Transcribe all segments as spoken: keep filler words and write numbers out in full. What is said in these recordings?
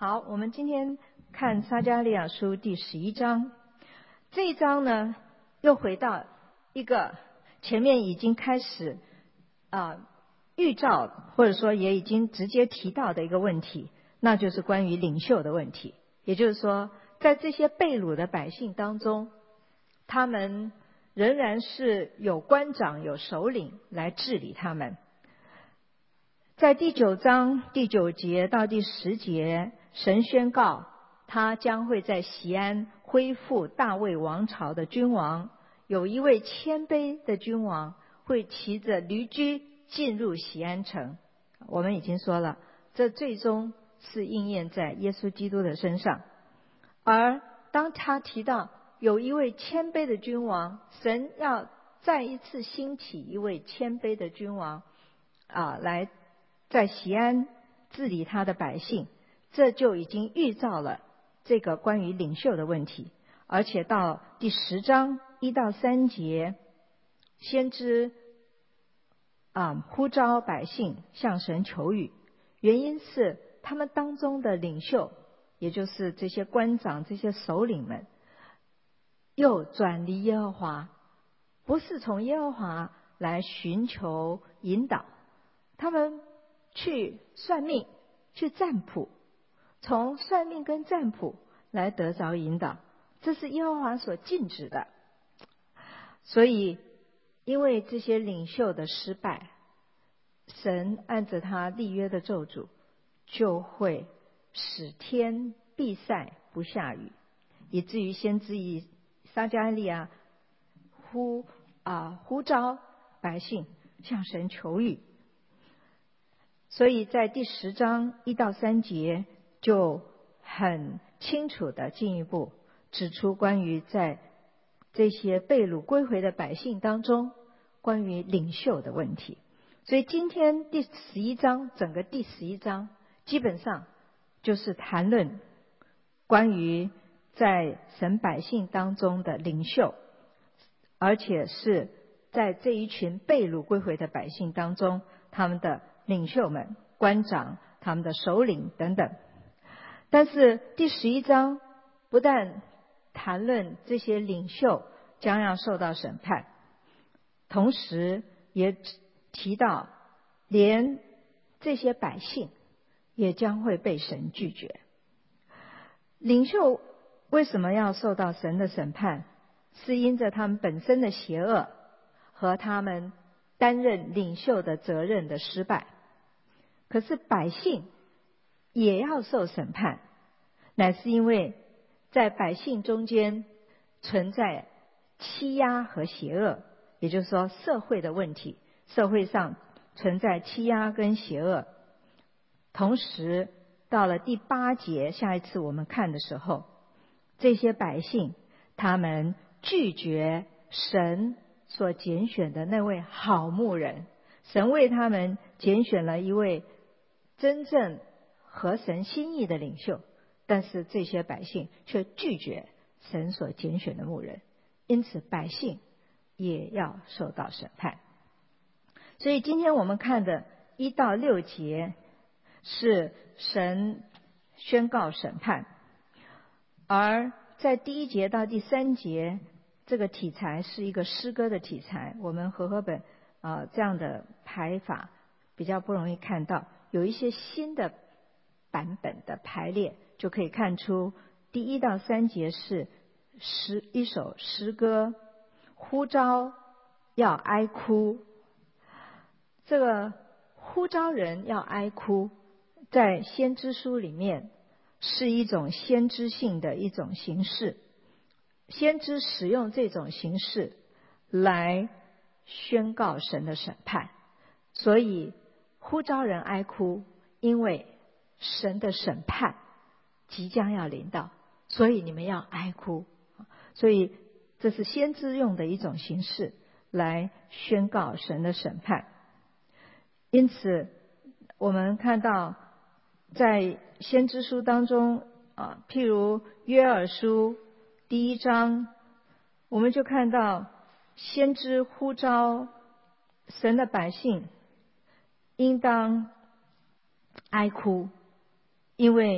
好，我们今天看撒迦利亚书第十一章。这一章呢，又回到一个前面已经开始啊、呃、预兆，或者说也已经直接提到的一个问题，那就是关于领袖的问题。也就是说，在这些被掳的百姓当中，他们仍然是有官长、有首领来治理他们。在第九章第九节到第十节，神宣告他将会在锡安恢复大卫王朝的君王，有一位谦卑的君王会骑着驴驹进入锡安城。我们已经说了，这最终是应验在耶稣基督的身上。而当他提到有一位谦卑的君王，神要再一次兴起一位谦卑的君王啊，来在锡安治理他的百姓，这就已经预兆了这个关于领袖的问题。而且到第十章一到三节，先知啊呼召百姓向神求雨，原因是他们当中的领袖，也就是这些官长、这些首领们，又转离耶和华，不是从耶和华来寻求引导，他们去算命，去占卜，从算命跟占卜来得着引导，这是耶和华所禁止的。所以因为这些领袖的失败，神按着他立约的咒诅，就会使天闭塞不下雨，以至于先知以撒迦利亚呼啊呼召百姓向神求雨。所以在第十章一到三节就很清楚的进一步指出关于在这些被掳归回的百姓当中关于领袖的问题。所以今天第十一章，整个第十一章基本上就是谈论关于在神百姓当中的领袖，而且是在这一群被掳归回的百姓当中，他们的领袖们、官长、他们的首领等等。但是第十一章不但谈论这些领袖将要受到审判，同时也提到连这些百姓也将会被神拒绝。领袖为什么要受到神的审判？是因着他们本身的邪恶和他们担任领袖的责任的失败。可是百姓也要受审判，乃是因为在百姓中间存在欺压和邪恶，也就是说社会的问题，社会上存在欺压跟邪恶。同时到了第八节，下一次我们看的时候，这些百姓他们拒绝神所拣选的那位好牧人，神为他们拣选了一位真正合神心意的领袖，但是这些百姓却拒绝神所拣选的牧人，因此百姓也要受到审判。所以今天我们看的一到六节是神宣告审判，而在第一节到第三节，这个题材是一个诗歌的题材。我们和合本啊、呃、这样的排法比较不容易看到，有一些新的版本的排列，就可以看出第一到三节是诗一首诗歌，呼召要哀哭。这个呼召人要哀哭，在先知书里面是一种先知性的一种形式，先知使用这种形式来宣告神的审判，所以呼召人哀哭，因为神的审判即将要临到，所以你们要哀哭。所以这是先知用的一种形式来宣告神的审判。因此我们看到在先知书当中啊，譬如约珥书第一章，我们就看到先知呼召神的百姓应当哀哭，因为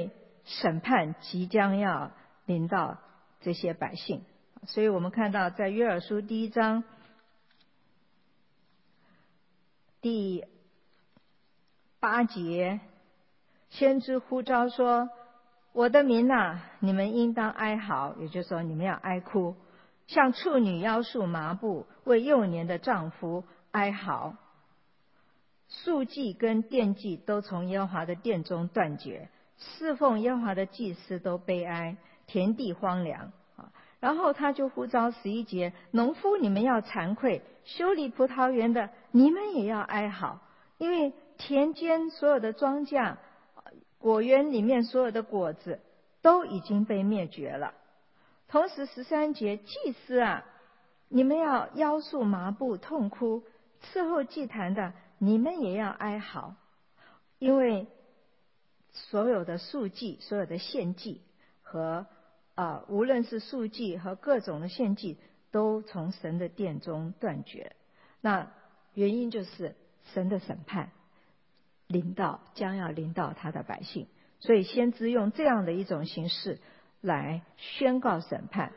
审判即将要临到这些百姓。所以我们看到在约珥书第一章第八节，先知呼召说，我的民啊，你们应当哀嚎，也就是说你们要哀哭，像处女腰束麻布，为幼年的丈夫哀嚎。素祭跟奠祭都从耶和华的殿中断绝，侍奉耶和华的祭司都悲哀，田地荒凉。然后他就呼召十一节，农夫你们要惭愧，修理葡萄园的你们也要哀嚎，因为田间所有的庄稼，果园里面所有的果子都已经被灭绝了。同时十三节，祭司啊，你们要腰束麻布痛哭，伺候祭坛的你们也要哀嚎，因为所有的素祭，所有的献祭和啊、呃，无论是素祭和各种的献祭，都从神的殿中断绝。那原因就是神的审判临到，将要临到他的百姓，所以先知用这样的一种形式来宣告审判。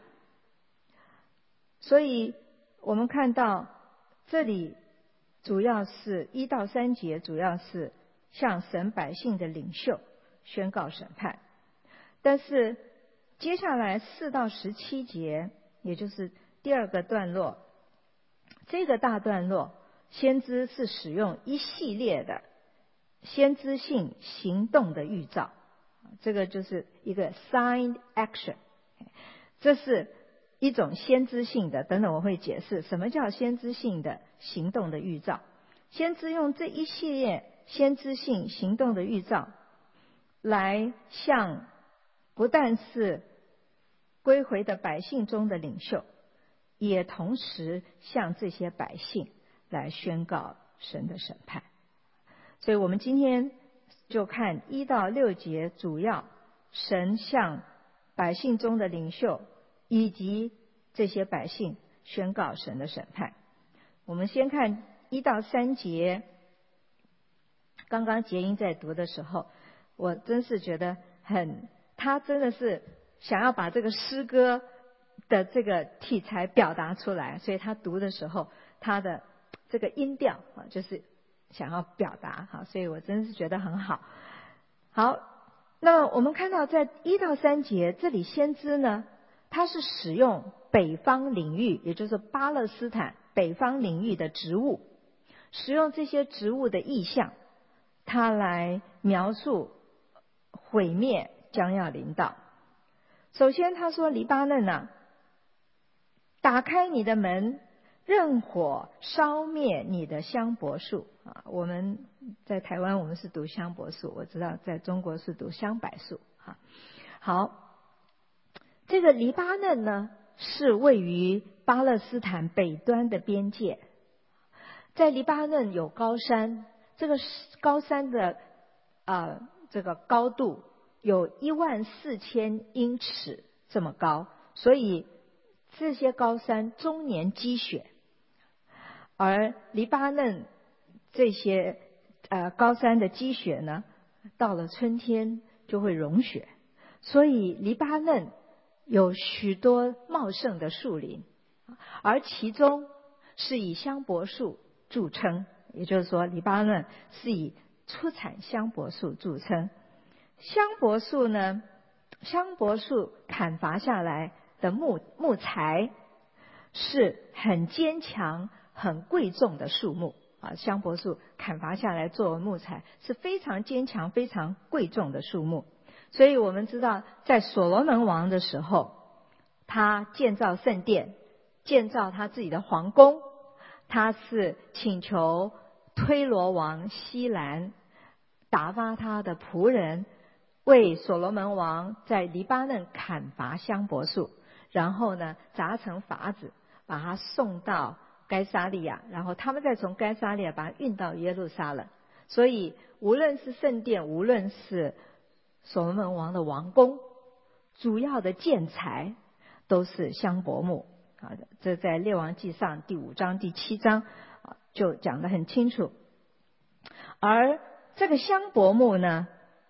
所以我们看到这里主要是一到三节，主要是向神百姓的领袖宣告审判。但是接下来四到十七节，也就是第二个段落，这个大段落先知是使用一系列的先知性行动的预兆，这个就是一个 sign action， 这是一种先知性的，等等我会解释什么叫先知性的行动的预兆。先知用这一系列先知性行动的预兆来向不但是归回的百姓中的领袖，也同时向这些百姓来宣告神的审判。所以我们今天就看一到六节，主要神向百姓中的领袖以及这些百姓宣告神的审判。我们先看一到三节，刚刚杰英在读的时候，我真是觉得很，他真的是想要把这个诗歌的这个题材表达出来，所以他读的时候，他的这个音调啊，就是想要表达哈，所以我真是觉得很好。好，那我们看到在一到三节，这里先知呢，他是使用北方领域，也就是巴勒斯坦北方领域的植物，使用这些植物的意象，他来描述毁灭将要临到。首先他说，黎巴嫩啊，打开你的门，任火烧灭你的香柏树啊。我们在台湾我们是读香柏树，我知道在中国是读香柏树哈。好，这个黎巴嫩呢是位于巴勒斯坦北端的边界，在黎巴嫩有高山，这个高山的呃这个高度有一万四千英尺这么高，所以这些高山终年积雪，而黎巴嫩这些呃高山的积雪呢，到了春天就会融雪，所以黎巴嫩有许多茂盛的树林，而其中是以香柏树著称，也就是说黎巴嫩是以出产香柏树著称。香柏树呢，香柏树砍伐下来的木木材是很坚强很贵重的树木啊，香柏树砍伐下来作为木材是非常坚强非常贵重的树木。所以我们知道在所罗门王的时候，他建造圣殿，建造他自己的皇宫，他是请求推罗王西兰打发他的仆人为所罗门王在黎巴嫩砍伐香柏树，然后呢砸成筏子把它送到该撒利亚，然后他们再从该撒利亚把它运到耶路撒冷。所以无论是圣殿，无论是所罗门王的王宫，主要的建材都是香柏木啊，这在列王纪上第五章第七章啊就讲得很清楚。而这个香柏木呢，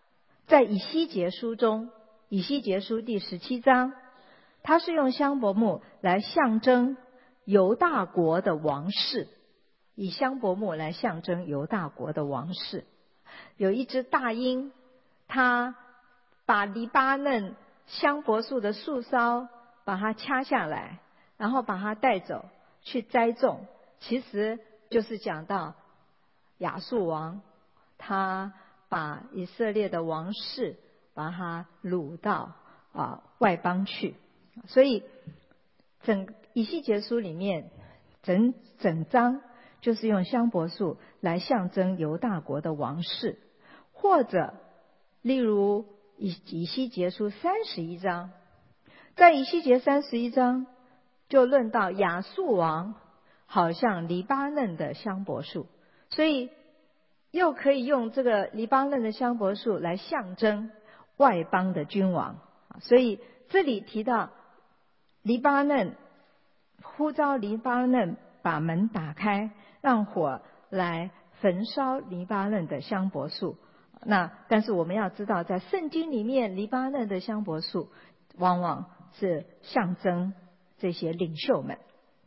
在以西结书中，以西结书第十七章，它是用香柏木来象征犹大国的王室，以香柏木来象征犹大国的王室。有一只大鹰，它把黎巴嫩香柏树的树梢把它掐下来，然后把它带走去栽种，其实就是讲到亚述王他把以色列的王室把它掳到啊外邦去。所以整以西结书里面整整章就是用香柏树来象征犹大国的王室，或者例如以以西结书三十一章，在以西结三十一章就论到亚述王好像黎巴嫩的香柏树，所以又可以用这个黎巴嫩的香柏树来象征外邦的君王。所以这里提到黎巴嫩，呼召黎巴嫩把门打开，让火来焚烧黎巴嫩的香柏树。那但是我们要知道，在圣经里面，黎巴嫩的香柏树往往是象征这些领袖们。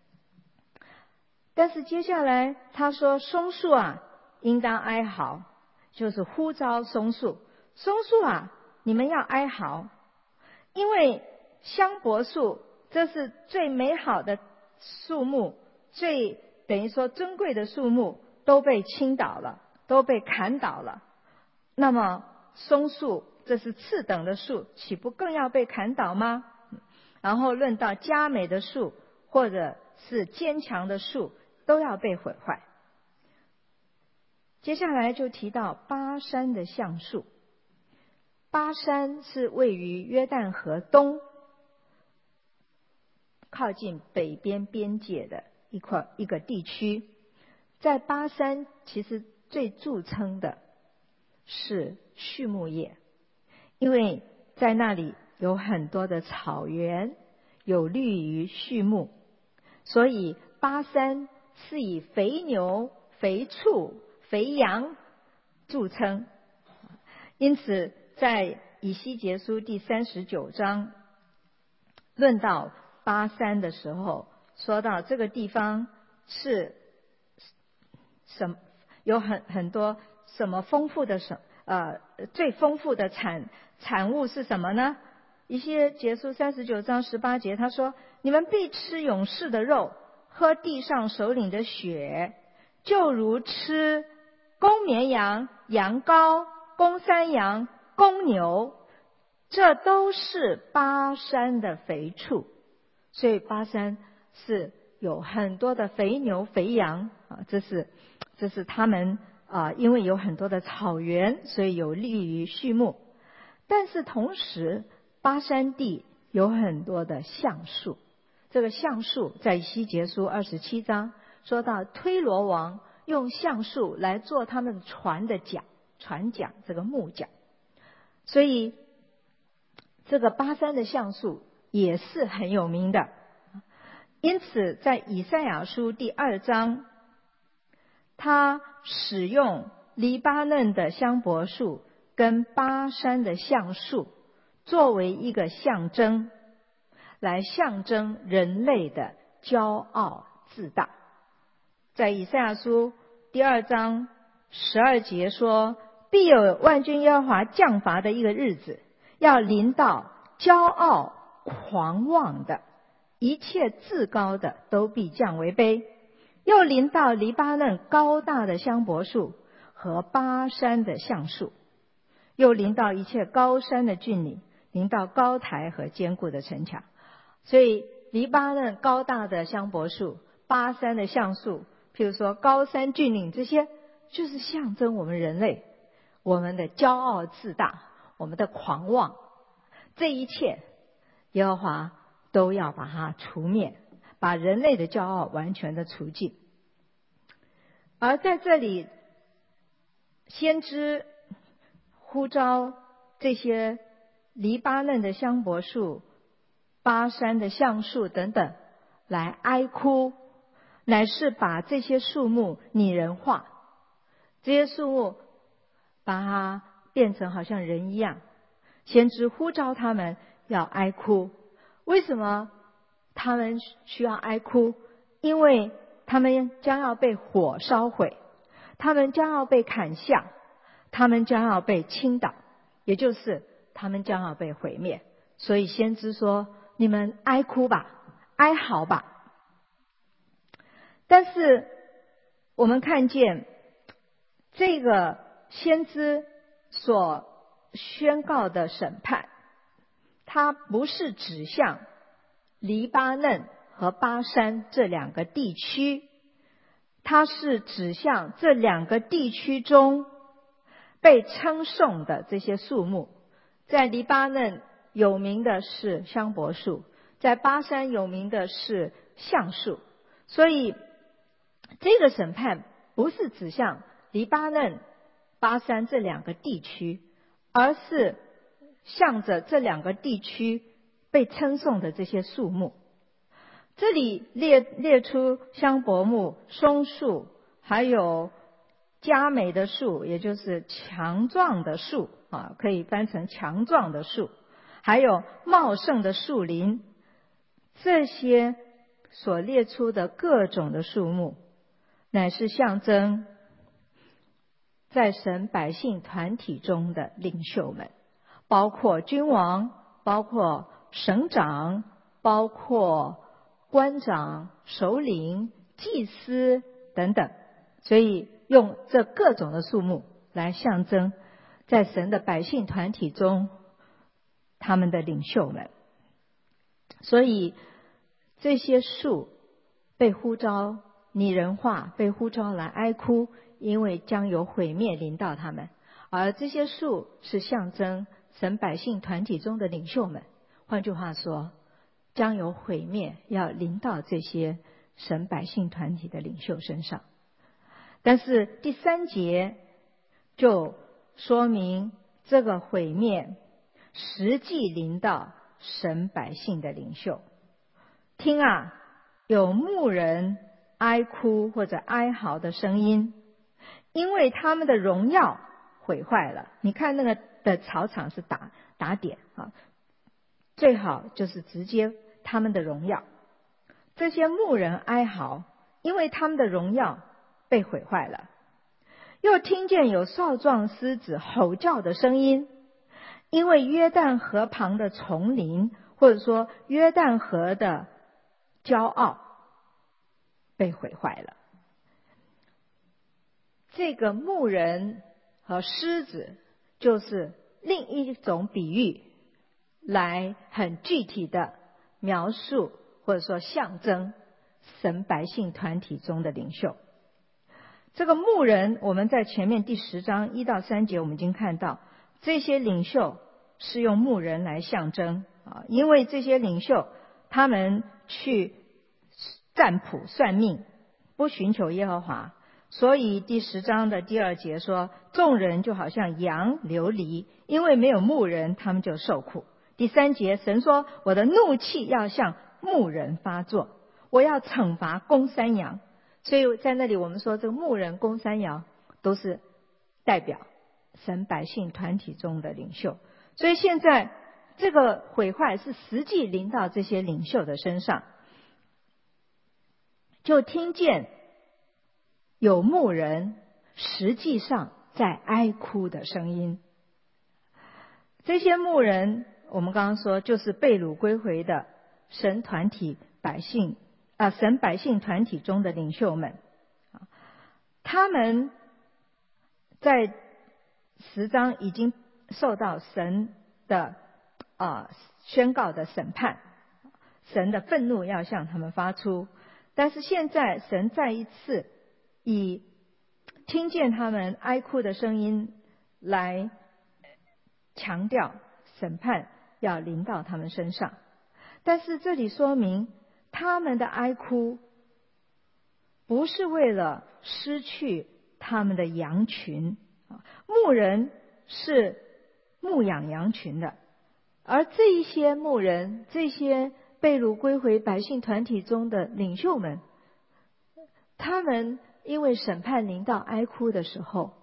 但是接下来他说，松树啊应当哀嚎，就是呼召松树，松树啊你们要哀嚎，因为香柏树这是最美好的树木，最等于说尊贵的树木都被倾倒了，都被砍倒了。那么松树这是次等的树，岂不更要被砍倒吗？然后论到佳美的树或者是坚强的树都要被毁坏。接下来就提到巴山的橡树。巴山是位于约旦河东，靠近北边边界的一块一个地区。在巴山其实最著称的是畜牧业，因为在那里有很多的草原，有利于畜牧，所以巴山是以肥牛、肥畜、肥羊著称。因此在以西结书第三十九章论到巴山的时候，说到这个地方是什么，有很很多什么丰富的什呃最丰富的产产物是什么呢？以西结书三十九章十八节他说，你们必吃勇士的肉，喝地上首领的血，就如吃公绵羊、羊羔、公山羊、公牛，这都是巴山的肥畜。所以巴山是有很多的肥牛肥羊啊，这是这是他们啊，因为有很多的草原，所以有利于畜牧。但是同时巴山地有很多的橡树，这个橡树在以西结书二十七章说到推罗王用橡树来做他们船的桨，船桨这个木桨。所以这个巴山的橡树也是很有名的。因此在以赛亚书第二章，他使用黎巴嫩的香柏树跟巴山的橡树作为一个象征，来象征人类的骄傲自大。在以赛亚书第二章十二节说，必有万军耶和华降罚的一个日子，要临到骄傲狂妄的，一切自高的都必降为卑。又临到黎巴嫩高大的香柏树和巴山的橡树，又临到一切高山的峻岭，临到高台和坚固的城墙。所以黎巴嫩高大的香柏树、巴山的橡树，譬如说高山峻岭，这些就是象征我们人类，我们的骄傲自大，我们的狂妄，这一切耶和华都要把它除灭，把人类的骄傲完全的除尽。而在这里先知呼召这些黎巴嫩的香柏树、巴山的橡树等等来哀哭，乃是把这些树木拟人化，这些树木把它变成好像人一样。先知呼召他们要哀哭。为什么他们需要哀哭？因为他们将要被火烧毁，他们将要被砍下，他们将要被倾倒，也就是他们将要被毁灭。所以先知说，你们哀哭吧，哀嚎吧。但是我们看见这个先知所宣告的审判，它不是指向黎巴嫩和巴珊这两个地区，它是指向这两个地区中被称颂的这些树木。在黎巴嫩有名的是香柏树，在巴珊有名的是橡树。所以这个审判不是指向黎巴嫩、巴珊这两个地区，而是向着这两个地区被称颂的这些树木。这里列列出香柏木、松树，还有佳美的树，也就是强壮的树啊，可以翻成强壮的树，还有茂盛的树林。这些所列出的各种的树木，乃是象征在神百姓团体中的领袖们，包括君王，包括省长，包括官长、首领、祭司等等。所以用这各种的树木来象征在神的百姓团体中他们的领袖们。所以这些树被呼召拟人化，被呼召来哀哭，因为将有毁灭临到他们。而这些树是象征神百姓团体中的领袖们，换句话说，将有毁灭要临到这些神百姓团体的领袖身上。但是第三节就说明这个毁灭实际临到神百姓的领袖。听啊，有牧人哀哭或者哀嚎的声音，因为他们的荣耀毁坏了。你看那个的草场是打打点啊，最好就是直接他们的荣耀。这些牧人哀嚎，因为他们的荣耀被毁坏了。又听见有少壮狮子吼叫的声音，因为约旦河旁的丛林，或者说约旦河的骄傲被毁坏了。这个牧人和狮子就是另一种比喻，来很具体的描述或者说象征神百姓团体中的领袖。这个牧人，我们在前面第十章一到三节我们已经看到，这些领袖是用牧人来象征啊，因为这些领袖他们去占卜算命，不寻求耶和华，所以第十章的第二节说，众人就好像羊流离，因为没有牧人，他们就受苦。第三节神说，我的怒气要向牧人发作，我要惩罚公山羊。所以在那里我们说，这个牧人公山羊都是代表神百姓团体中的领袖。所以现在这个毁坏是实际临到这些领袖的身上。就听见有牧人实际上在哀哭的声音。这些牧人我们刚刚说就是被掳归回的神团体百姓啊，神百姓团体中的领袖们。他们在十章已经受到神的啊宣告的审判，神的愤怒要向他们发出。但是现在神再一次以听见他们哀哭的声音来强调审判要临到他们身上。但是这里说明他们的哀哭不是为了失去他们的羊群，牧人是牧养羊群的，而这一些牧人，这些被掳归回百姓团体中的领袖们，他们因为审判临到哀哭的时候，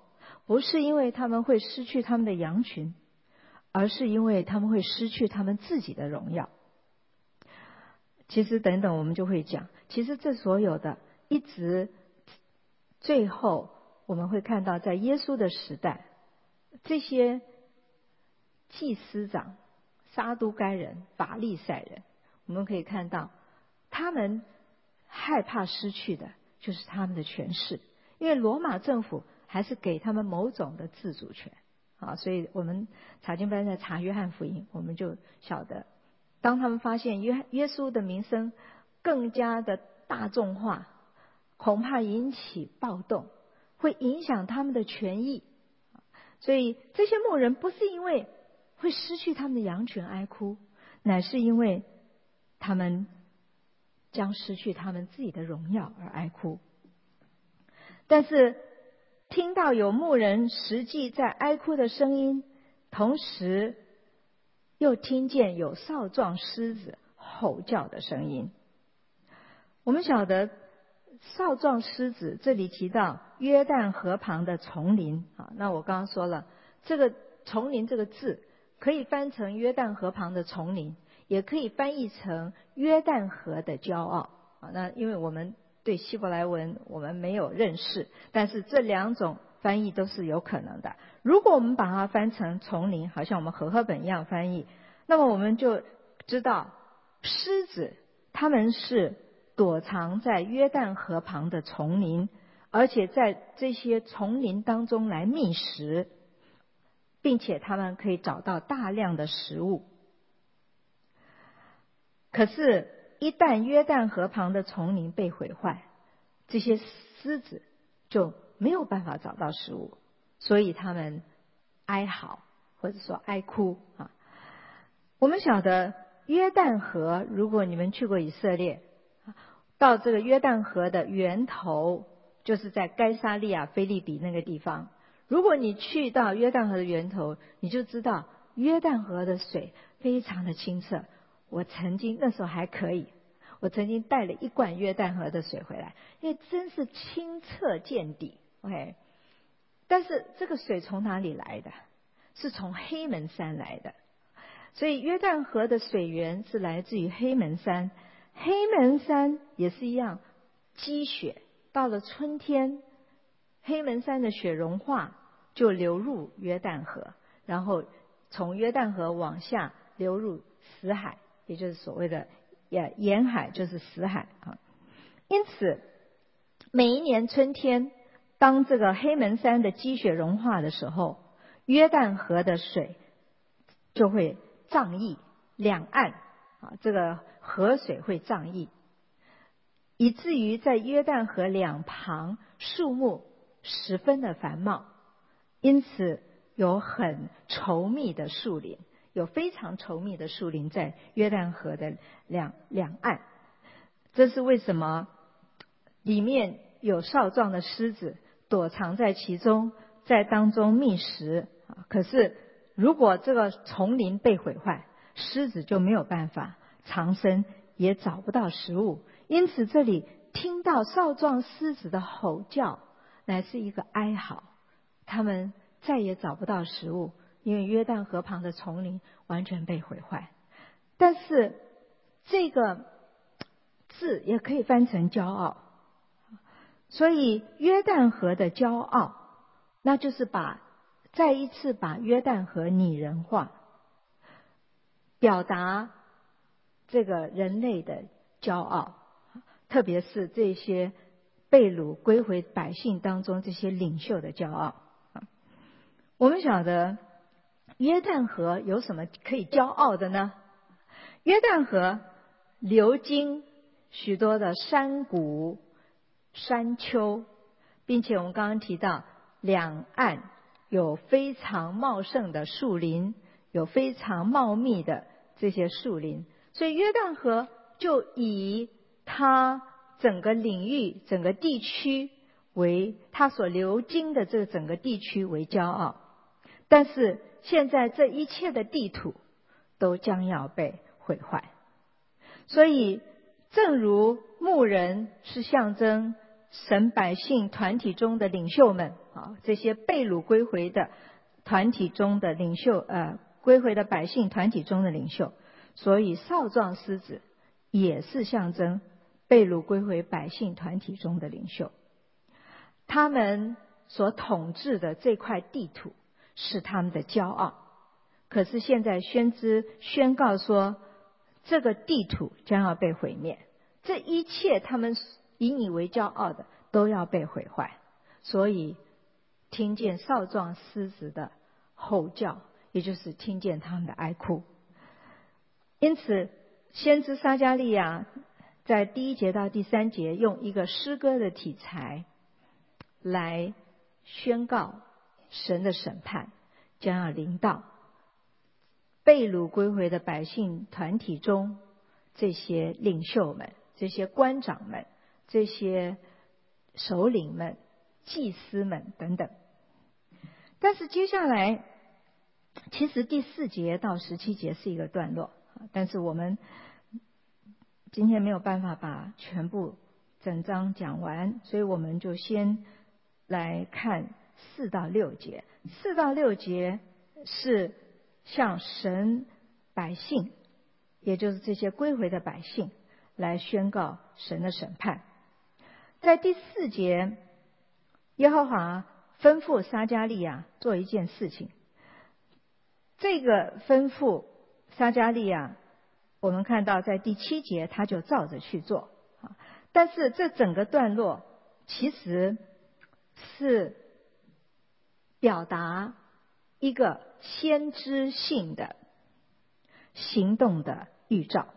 不是因为他们会失去他们的羊群，而是因为他们会失去他们自己的荣耀。其实等等我们就会讲，其实这所有的一直最后我们会看到，在耶稣的时代，这些祭司长、撒都该人、法利赛人，我们可以看到他们害怕失去的就是他们的权势，因为罗马政府还是给他们某种的自主权啊。所以我们查经班在查约翰福音，我们就晓得，当他们发现约耶稣的名声更加的大众化，恐怕引起暴动，会影响他们的权益。所以这些牧人不是因为会失去他们的羊群哀哭，乃是因为他们将失去他们自己的荣耀而哀哭。但是听到有牧人实际在哀哭的声音，同时又听见有少壮狮子吼叫的声音。我们晓得少壮狮子，这里提到约旦河旁的丛林啊。那我刚刚说了，这个丛林这个字可以翻成约旦河旁的丛林，也可以翻译成约旦河的骄傲啊。那因为我们对希伯来文我们没有认识，但是这两种翻译都是有可能的。如果我们把它翻成丛林，好像我们和合本一样翻译，那么我们就知道狮子他们是躲藏在约旦河旁的丛林，而且在这些丛林当中来觅食，并且他们可以找到大量的食物。可是一旦约旦河旁的丛林被毁坏，这些狮子就没有办法找到食物，所以他们哀嚎或者说哀哭啊。我们晓得约旦河，如果你们去过以色列，到这个约旦河的源头就是在该撒利亚腓立比那个地方。如果你去到约旦河的源头，你就知道约旦河的水非常的清澈。我曾经那时候还可以，我曾经带了一罐约旦河的水回来，因为真是清澈见底。 OK， 但是这个水从哪里来的？是从黑门山来的。所以约旦河的水源是来自于黑门山。黑门山也是一样，积雪到了春天，黑门山的雪融化，就流入约旦河，然后从约旦河往下流入死海，也就是所谓的沿海，就是死海啊。因此每一年春天，当这个黑门山的积雪融化的时候，约旦河的水就会涨溢，两岸啊，这个河水会涨溢，以至于在约旦河两旁树木十分的繁茂，因此有很稠密的树林，有非常稠密的树林在约旦河的两两岸。这是为什么里面有少壮的狮子躲藏在其中，在当中觅食。可是如果这个丛林被毁坏，狮子就没有办法藏身，也找不到食物。因此这里听到少壮狮子的吼叫，乃是一个哀嚎，他们再也找不到食物，因为约旦河旁的丛林完全被毁坏。但是这个字也可以翻成骄傲，所以约旦河的骄傲，那就是把再一次把约旦河拟人化，表达这个人类的骄傲，特别是这些被掳归回百姓当中这些领袖的骄傲。我们晓得约旦河有什么可以骄傲的呢？约旦河流经许多的山谷、山丘，并且我们刚刚提到两岸有非常茂盛的树林，有非常茂密的这些树林，所以约旦河就以它整个领域、整个地区为它所流经的这个整个地区为骄傲。但是现在这一切的地土都将要被毁坏，所以正如牧人是象征神百姓团体中的领袖们啊，这些被掳归回的团体中的领袖，呃，归回的百姓团体中的领袖。所以少壮狮子也是象征被掳归回百姓团体中的领袖。他们所统治的这块地土是他们的骄傲，可是现在先知宣告说，这个地土将要被毁灭，这一切他们引以为骄傲的都要被毁坏。所以听见少壮狮子的吼叫，也就是听见他们的哀哭。因此先知撒迦利亚在第一节到第三节用一个诗歌的题材来宣告神的审判将要临到被掳归回的百姓团体中这些领袖们、这些官长们、这些首领们、祭司们等等。但是接下来其实第四节到十七节是一个段落，但是我们今天没有办法把全部整章讲完，所以我们就先来看四到六节。四到六节是向神百姓，也就是这些归回的百姓来宣告神的审判。在第四节，耶和华吩咐撒迦利亚做一件事情，这个吩咐撒迦利亚我们看到在第七节他就照着去做。但是这整个段落其实是表达一个先知性的行动的预兆。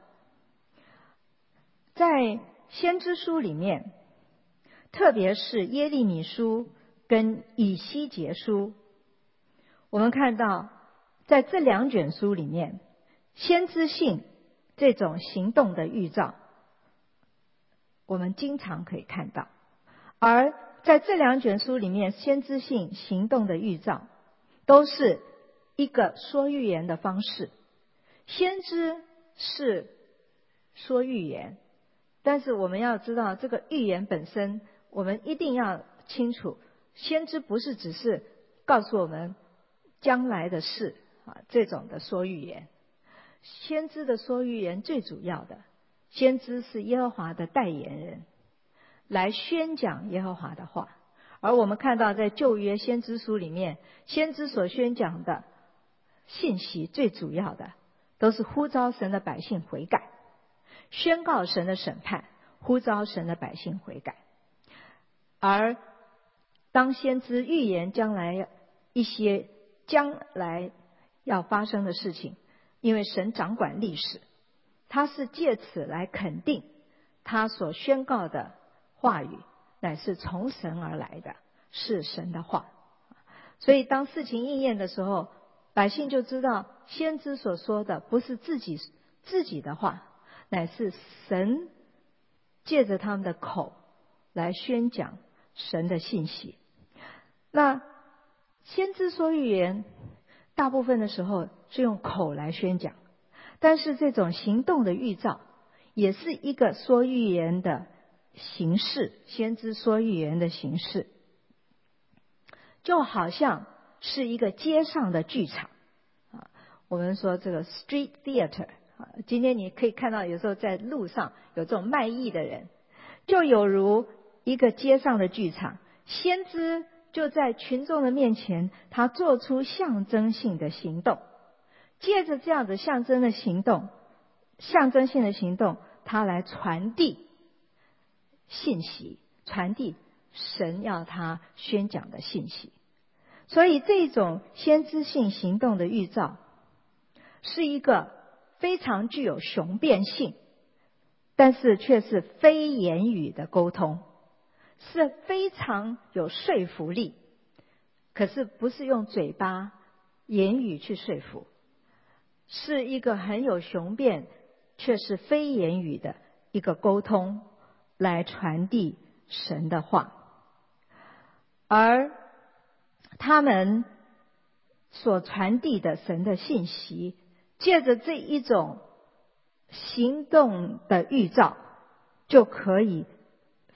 在先知书里面，特别是耶利米书跟以西结书，我们看到在这两卷书里面，先知性这种行动的预兆我们经常可以看到。而在这两卷书里面，先知性行动的预兆都是一个说预言的方式。先知是说预言，但是我们要知道这个预言本身，我们一定要清楚，先知不是只是告诉我们将来的事啊，这种的说预言。先知的说预言最主要的，先知是耶和华的代言人，来宣讲耶和华的话。而我们看到在旧约先知书里面，先知所宣讲的信息最主要的都是呼召神的百姓悔改，宣告神的审判，呼召神的百姓悔改。而当先知预言将来一些将来要发生的事情，因为神掌管历史，他是借此来肯定他所宣告的话语乃是从神而来的，是神的话。所以当事情应验的时候，百姓就知道先知所说的不是自己自己的话，乃是神借着他们的口来宣讲神的信息。那先知说预言大部分的时候是用口来宣讲，但是这种行动的预兆也是一个说预言的形式，先知说预言的形式就好像是一个街上的剧场啊，我们说这个 street theater 啊，今天你可以看到有时候在路上有这种卖艺的人，就有如一个街上的剧场。先知就在群众的面前，他做出象征性的行动，借着这样的象征的行动象征性的行动他来传递信息，传递神要他宣讲的信息。所以这种先知性行动的预兆是一个非常具有雄辩性，但是却是非言语的沟通，是非常有说服力，可是不是用嘴巴言语去说服，是一个很有雄辩却是非言语的一个沟通，来传递神的话。而他们所传递的神的信息，借着这一种行动的预兆，就可以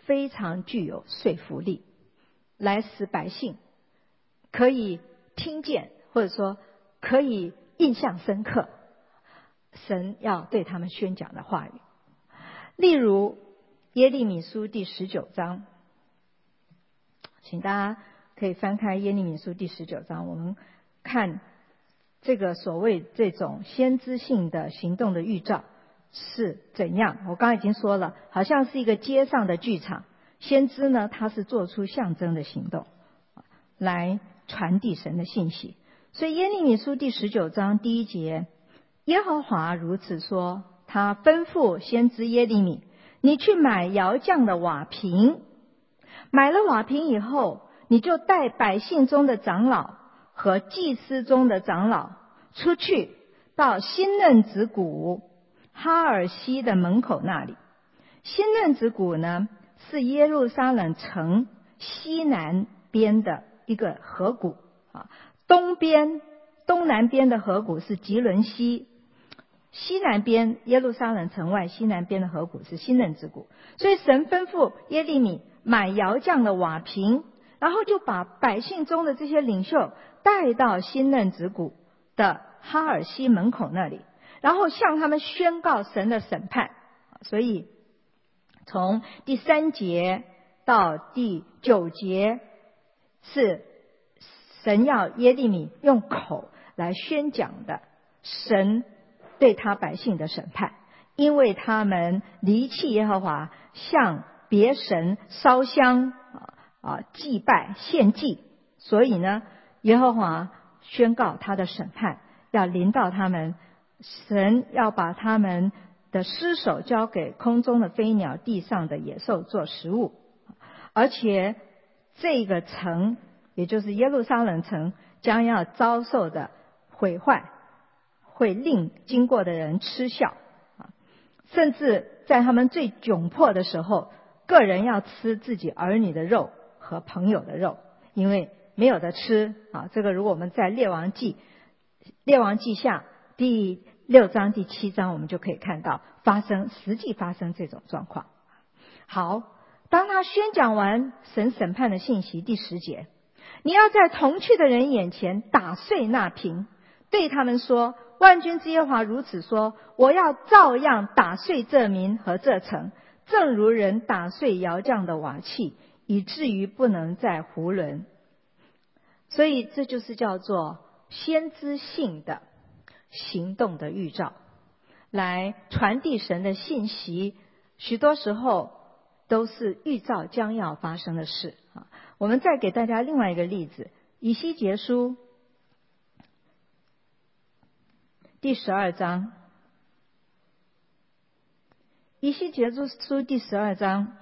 非常具有说服力，来使百姓可以听见，或者说可以印象深刻神要对他们宣讲的话语。例如耶利米书第十九章，请大家可以翻开耶利米书第十九章，我们看这个所谓这种先知性的行动的预兆是怎样。我刚才已经说了，好像是一个街上的剧场，先知呢他是做出象征的行动来传递神的信息。所以耶利米书第十九章第一节，耶和华如此说，他吩咐先知耶利米，你去买窑匠的瓦瓶，买了瓦瓶以后，你就带百姓中的长老和祭司中的长老出去，到新嫩子谷哈尔西的门口那里。新嫩子谷呢，是耶路撒冷城西南边的一个河谷啊，东边东南边的河谷是吉伦西，西南边耶路撒冷城外西南边的河谷是新嫩子谷。所以神吩咐耶利米买窑匠的瓦瓶，然后就把百姓中的这些领袖带到新嫩子谷的哈尔西门口那里，然后向他们宣告神的审判。所以从第三节到第九节是神要耶利米用口来宣讲的神对他百姓的审判，因为他们离弃耶和华，向别神烧香啊祭拜献祭，所以呢耶和华宣告他的审判要临到他们，神要把他们的尸首交给空中的飞鸟，地上的野兽做食物。而且这个城也就是耶路撒冷城将要遭受的毁坏会令经过的人嗤笑，甚至在他们最窘迫的时候，个人要吃自己儿女的肉和朋友的肉，因为没有得吃啊。这个如果我们在列王记列王记下第六章第七章，我们就可以看到发生实际发生这种状况。好，当他宣讲完神审判的信息，第十节，你要在同去的人眼前打碎那瓶，对他们说，万军之耶和华如此说，我要照样打碎这民和这城，正如人打碎窑匠的瓦器，以至于不能再囫囵。所以这就是叫做先知性的行动的预兆，来传递神的信息，许多时候都是预兆将要发生的事。我们再给大家另外一个例子，以西结书第十二章，以西结书第十二章，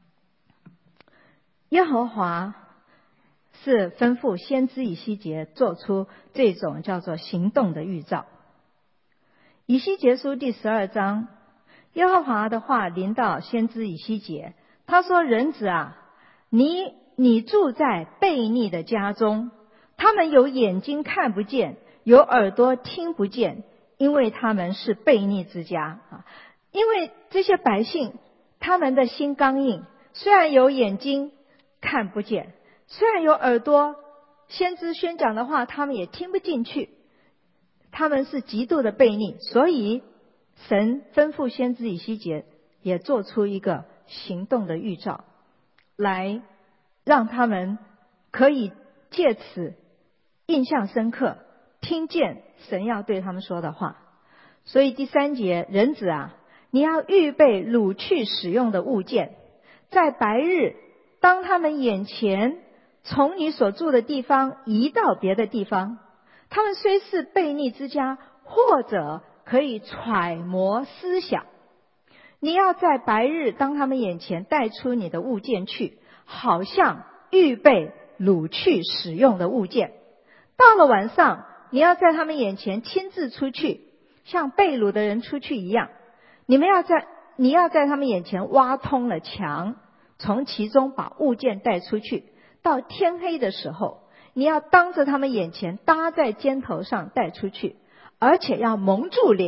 耶和华是吩咐先知以西结做出这种叫做行动的预兆。以西结书第十二章，耶和华的话临到先知以西结，他说，人子啊，你你住在悖逆的家中，他们有眼睛看不见，有耳朵听不见，因为他们是悖逆之家啊。因为这些百姓他们的心刚硬，虽然有眼睛看不见，虽然有耳朵，先知宣讲的话他们也听不进去，他们是极度的悖逆。所以神吩咐先知以西结也做出一个行动的预兆，来让他们可以借此印象深刻，听见神要对他们说的话。所以第三节，人子啊，你要预备掳去使用的物件，在白日当他们眼前从你所住的地方移到别的地方，他们虽是悖逆之家，或者可以揣摩思想，你要在白日当他们眼前带出你的物件去，好像预备掳去使用的物件。到了晚上，你要在他们眼前亲自出去，像被掳的人出去一样。你们要在你要在他们眼前挖通了墙，从其中把物件带出去。到天黑的时候，你要当着他们眼前搭在肩头上带出去，而且要蒙住脸，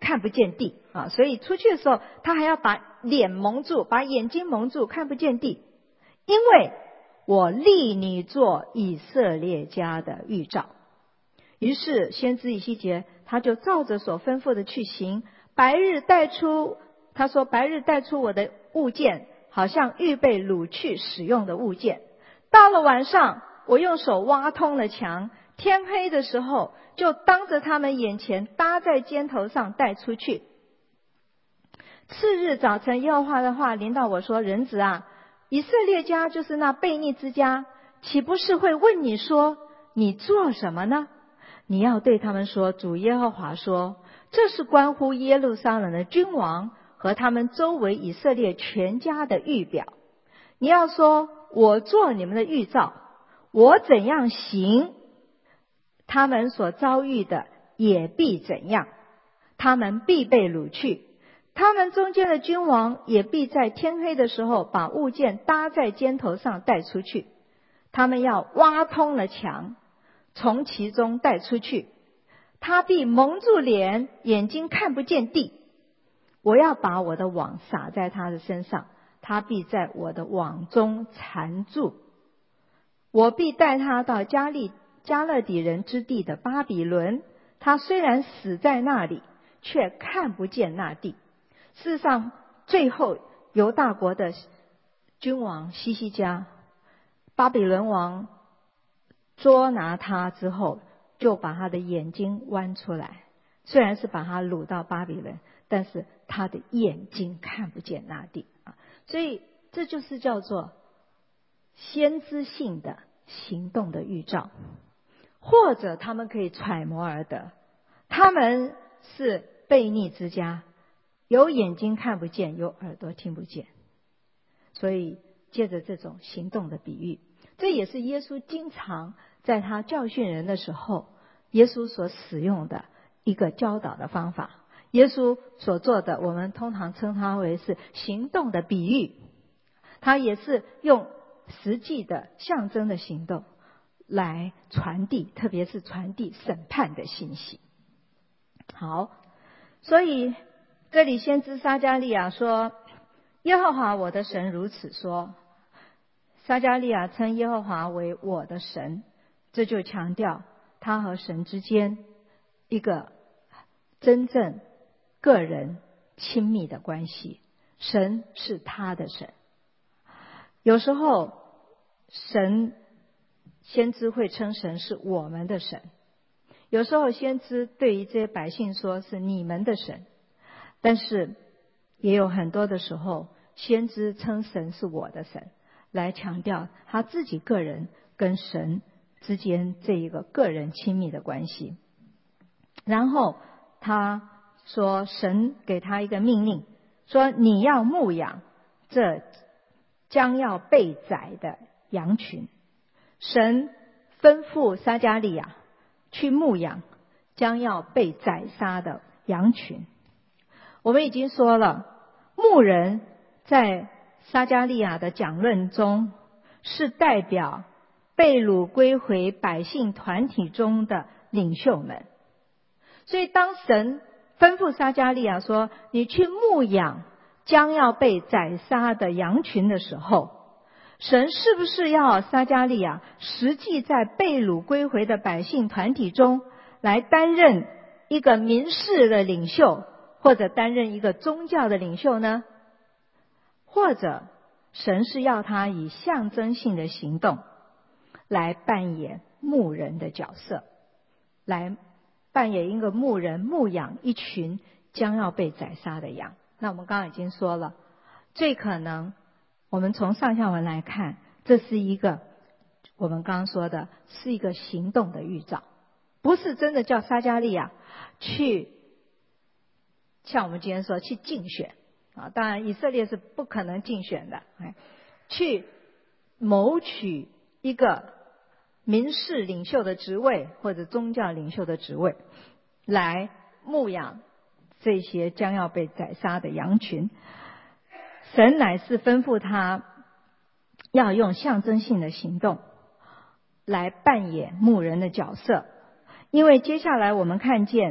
看不见地啊，所以出去的时候他还要把脸蒙住，把眼睛蒙住，看不见地，因为我立你做以色列家的预兆。于是先知以西结他就照着所吩咐的去行，白日带出，他说白日带出我的物件，好像预备掳去使用的物件。到了晚上，我用手挖通了墙，天黑的时候就当着他们眼前搭在肩头上带出去。次日早晨，耶和华的话临到我说：人子啊，以色列家就是那悖逆之家，岂不是会问你说，你做什么呢？你要对他们说，主耶和华说，这是关乎耶路撒冷的君王和他们周围以色列全家的预表。你要说，我做你们的预兆，我怎样行，他们所遭遇的也必怎样，他们必被掳去，他们中间的君王也必在天黑的时候把物件搭在肩头上带出去。他们要挖通了墙，从其中带出去，他必蒙住脸，眼睛看不见地。我要把我的网撒在他的身上，他必在我的网中缠住。我必带他到加利加勒底人之地的巴比伦，他虽然死在那里，却看不见那地。事实上，最后犹大国的君王西西家，巴比伦王捉拿他之后，就把他的眼睛剜出来，虽然是把他掳到巴比伦，但是他的眼睛看不见那地啊。所以这就是叫做先知性的行动的预兆，或者他们可以揣摩而得，他们是悖逆之家，有眼睛看不见，有耳朵听不见，所以借着这种行动的比喻，这也是耶稣经常在他教训人的时候，耶稣所使用的一个教导的方法。耶稣所做的，我们通常称它为是行动的比喻，他也是用实际的象征的行动来传递，特别是传递审判的信息。好，所以这里先知撒迦利亚说，耶和华我的神如此说。撒迦利亚称耶和华为我的神，这就强调他和神之间一个真正个人亲密的关系，神是他的神。有时候神先知会称神是我们的神，有时候先知对于这些百姓说是你们的神，但是也有很多的时候先知称神是我的神，来强调他自己个人跟神之间这一个个人亲密的关系。然后他说神给他一个命令，说你要牧养这将要被宰的羊群。神吩咐撒迦利亚去牧养将要被宰杀的羊群。我们已经说了，牧人在撒迦利亚的讲论中是代表被掳归回百姓团体中的领袖们。所以当神吩咐撒迦利亚说你去牧养将要被宰杀的羊群的时候，神是不是要撒迦利亚实际在被掳归回的百姓团体中来担任一个民事的领袖，或者担任一个宗教的领袖呢？或者神是要他以象征性的行动来扮演牧人的角色，来扮演一个牧人牧养一群将要被宰杀的羊。那我们刚刚已经说了，最可能我们从上下文来看，这是一个我们刚刚说的是一个行动的预兆，不是真的叫撒迦利亚去像我们今天说去竞选啊，当然以色列是不可能竞选的，哎，去谋取一个民事领袖的职位或者宗教领袖的职位，来牧养这些将要被宰杀的羊群。神乃是吩咐他要用象征性的行动来扮演牧人的角色。因为接下来我们看见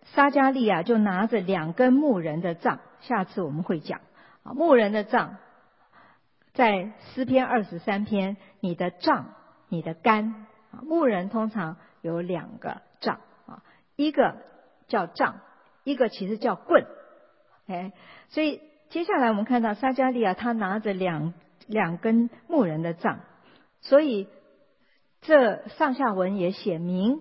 撒迦利亚就拿着两根牧人的杖，下次我们会讲啊，牧人的杖在诗篇二十三篇，你的杖你的竿啊，牧人通常有两个杖啊，一个叫杖，一个其实叫棍。哎，所以接下来我们看到撒迦利亚他拿着两两根牧人的杖，所以这上下文也写明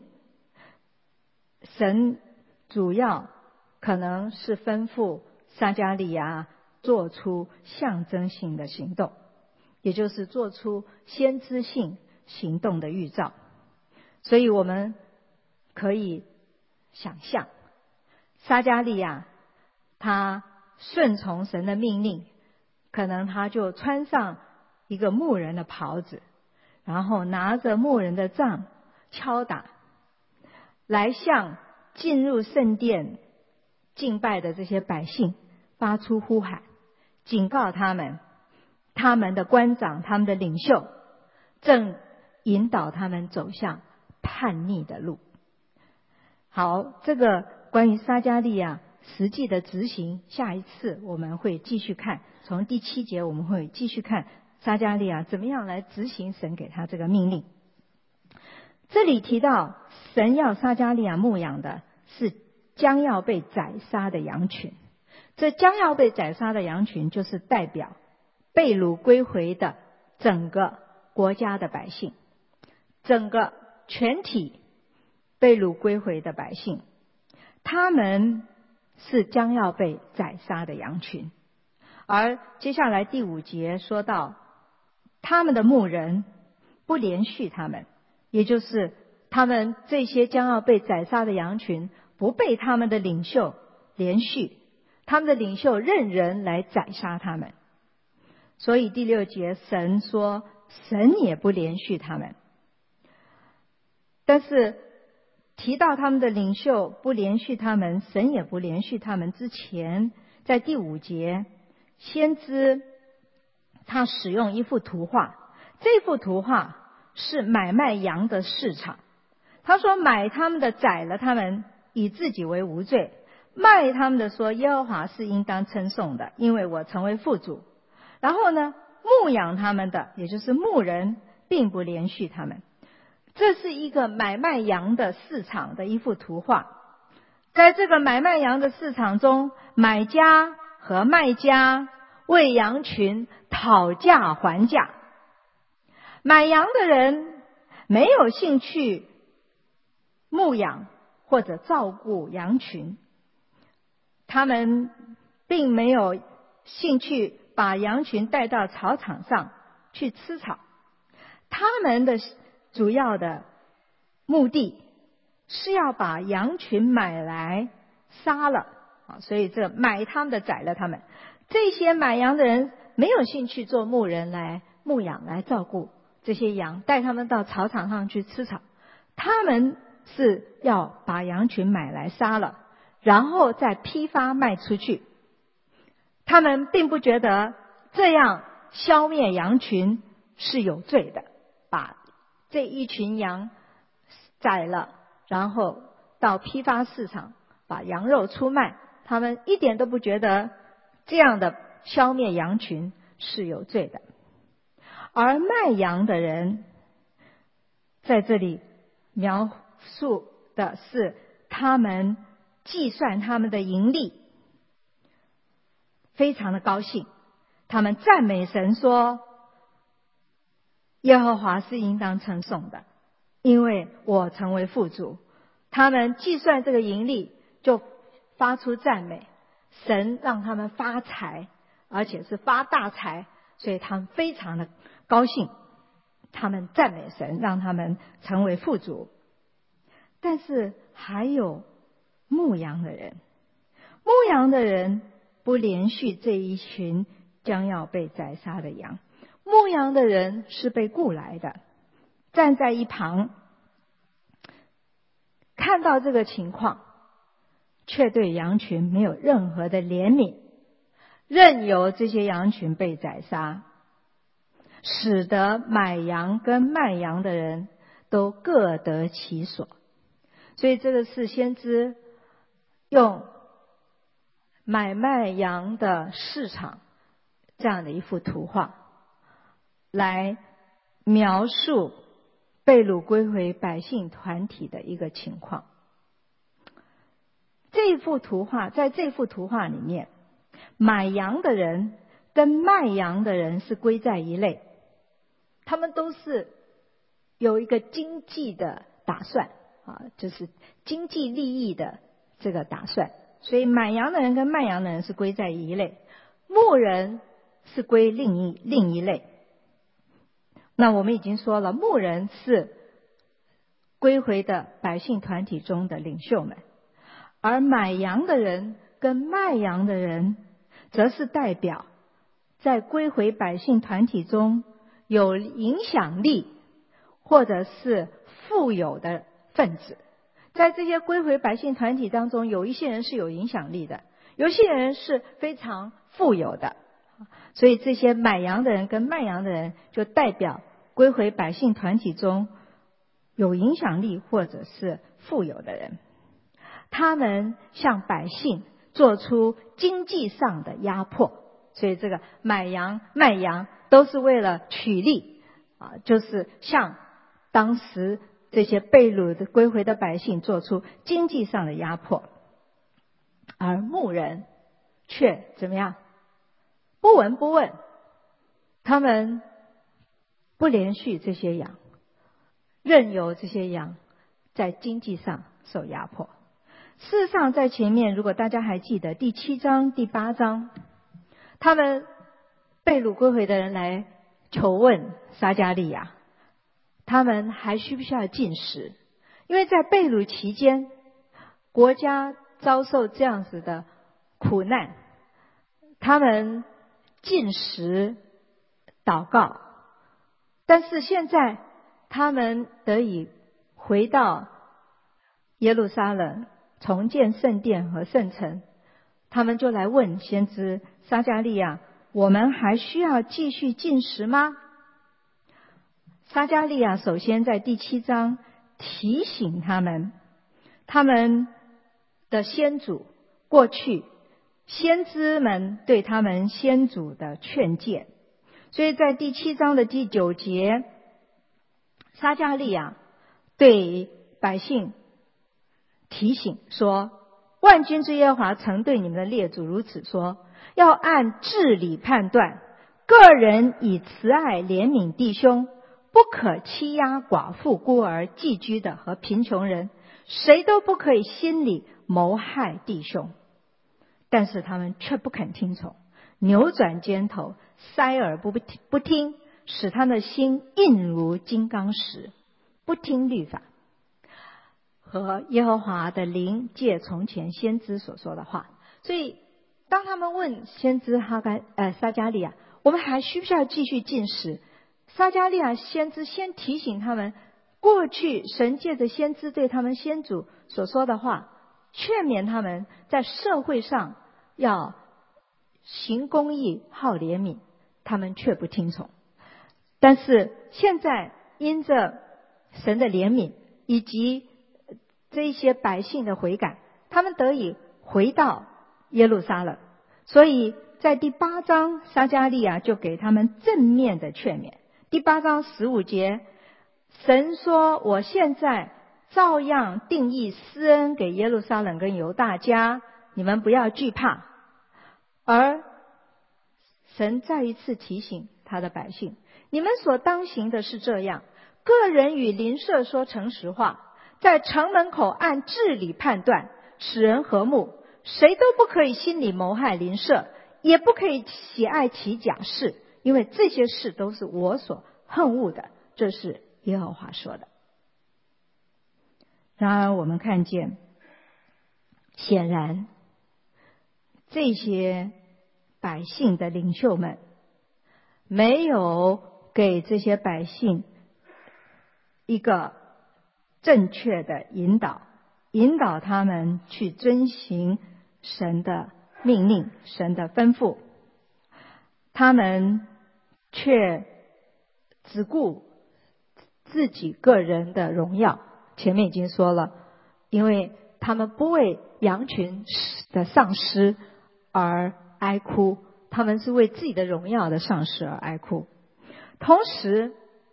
神主要可能是吩咐撒迦利亚做出象征性的行动，也就是做出先知性行动的预兆。所以我们可以想象撒迦利亚他顺从神的命令，可能他就穿上一个牧人的袍子，然后拿着牧人的杖敲打，来向进入圣殿敬拜的这些百姓发出呼喊，警告他们，他们的官长他们的领袖正引导他们走向叛逆的路。好，这个关于撒迦利亚实际的执行，下一次我们会继续看，从第七节我们会继续看撒迦利亚怎么样来执行神给他这个命令。这里提到神要撒迦利亚牧养的是将要被宰杀的羊群，这将要被宰杀的羊群就是代表被掳归回的整个国家的百姓，整个全体被掳归回的百姓，他们是将要被宰杀的羊群。而接下来第五节说到他们的牧人不连续他们，也就是他们这些将要被宰杀的羊群不被他们的领袖连续，他们的领袖任人来宰杀他们。所以第六节神说神也不连续他们，但是提到他们的领袖不连续他们，神也不连续他们之前，在第五节先知他使用一幅图画，这幅图画是买卖羊的市场。他说买他们的宰了他们，以自己为无罪；卖他们的说耶和华是应当称颂的，因为我成为父主。然后呢，牧养他们的，也就是牧人，并不连续他们。这是一个买卖羊的市场的一幅图画。在这个买卖羊的市场中，买家和卖家为羊群讨价还价。买羊的人没有兴趣牧养或者照顾羊群，他们并没有兴趣把羊群带到草场上去吃草，他们的主要的目的是要把羊群买来杀了，所以这买他们的宰了他们。这些买羊的人没有兴趣做牧人来牧养来照顾这些羊，带他们到草场上去吃草，他们是要把羊群买来杀了，然后再批发卖出去。他们并不觉得这样消灭羊群是有罪的，把这一群羊宰了，然后到批发市场把羊肉出卖，他们一点都不觉得这样的消灭羊群是有罪的。而卖羊的人在这里描述的是他们计算他们的盈利，非常的高兴，他们赞美神说耶和华是应当称颂的，因为我成为父主。他们计算这个盈利，就发出赞美，神让他们发财，而且是发大财，所以他们非常的高兴，他们赞美神，让他们成为父主。但是还有牧羊的人，牧羊的人不连续这一群将要被宰杀的羊，牧羊的人是被雇来的，站在一旁看到这个情况，却对羊群没有任何的怜悯，任由这些羊群被宰杀，使得买羊跟卖羊的人都各得其所。所以这个是先知用买卖羊的市场这样的一幅图画来描述被掳归回百姓团体的一个情况。这幅图画，在这幅图画里面，买羊的人跟卖羊的人是归在一类，他们都是有一个经济的打算啊，就是经济利益的这个打算，所以买羊的人跟卖羊的人是归在一类，牧人是归另一另一类。那我们已经说了，牧人是归回的百姓团体中的领袖们，而买羊的人跟卖羊的人则是代表在归回百姓团体中有影响力或者是富有的分子。在这些归回百姓团体当中，有一些人是有影响力的，有些人是非常富有的，所以这些买羊的人跟卖羊的人就代表归回百姓团体中有影响力或者是富有的人，他们向百姓做出经济上的压迫，所以这个买羊卖羊都是为了取利啊，就是向当时这些被掳的归回的百姓做出经济上的压迫。而牧人却怎么样？不闻不问，他们不连续这些羊，任由这些羊在经济上受压迫。事实上在前面，如果大家还记得第七章第八章，他们被掳归回的人来求问撒迦利亚，他们还需不需要禁食？因为在被掳期间，国家遭受这样子的苦难，他们禁食祷告，但是现在他们得以回到耶路撒冷，重建圣殿和圣城，他们就来问先知撒迦利亚，我们还需要继续禁食吗？撒迦利亚首先在第七章提醒他们，他们的先祖过去先知们对他们先祖的劝诫，所以在第七章的第九节，撒迦利亚对百姓提醒说，万军之耶和华曾对你们的列祖如此说，要按治理判断，个人以慈爱怜悯弟兄，不可欺压寡妇孤儿寄居的和贫穷人，谁都不可以心里谋害弟兄。但是他们却不肯听从，扭转肩头，塞耳不不听，使他的心硬如金刚石，不听律法和耶和华的灵借从前先知所说的话。所以当他们问先知哈该呃撒迦利亚，我们还需不需要继续禁食？撒迦利亚先知先提醒他们，过去神借着先知对他们先祖所说的话，劝勉他们在社会上要行公义好怜悯，他们却不听从。但是现在因着神的怜悯以及这一些百姓的悔改，他们得以回到耶路撒冷。所以在第八章，撒迦利亚就给他们正面的劝勉。第八章十五节，神说，我现在照样定义施恩给耶路撒冷跟犹大家，你们不要惧怕。而神再一次提醒他的百姓，你们所当行的是这样，个人与邻舍说诚实话，在城门口按治理判断，使人和睦，谁都不可以心里谋害邻舍，也不可以喜爱其假事，因为这些事都是我所恨恶的，这是耶和华说的。然而我们看见，显然这些百姓的领袖们没有给这些百姓一个正确的引导，引导他们去遵行神的命令，神的吩咐，他们却只顾自己个人的荣耀。前面已经说了，因为他们不为羊群的丧失而哀哭，他们是为自己的荣耀的丧失而哀哭。同时，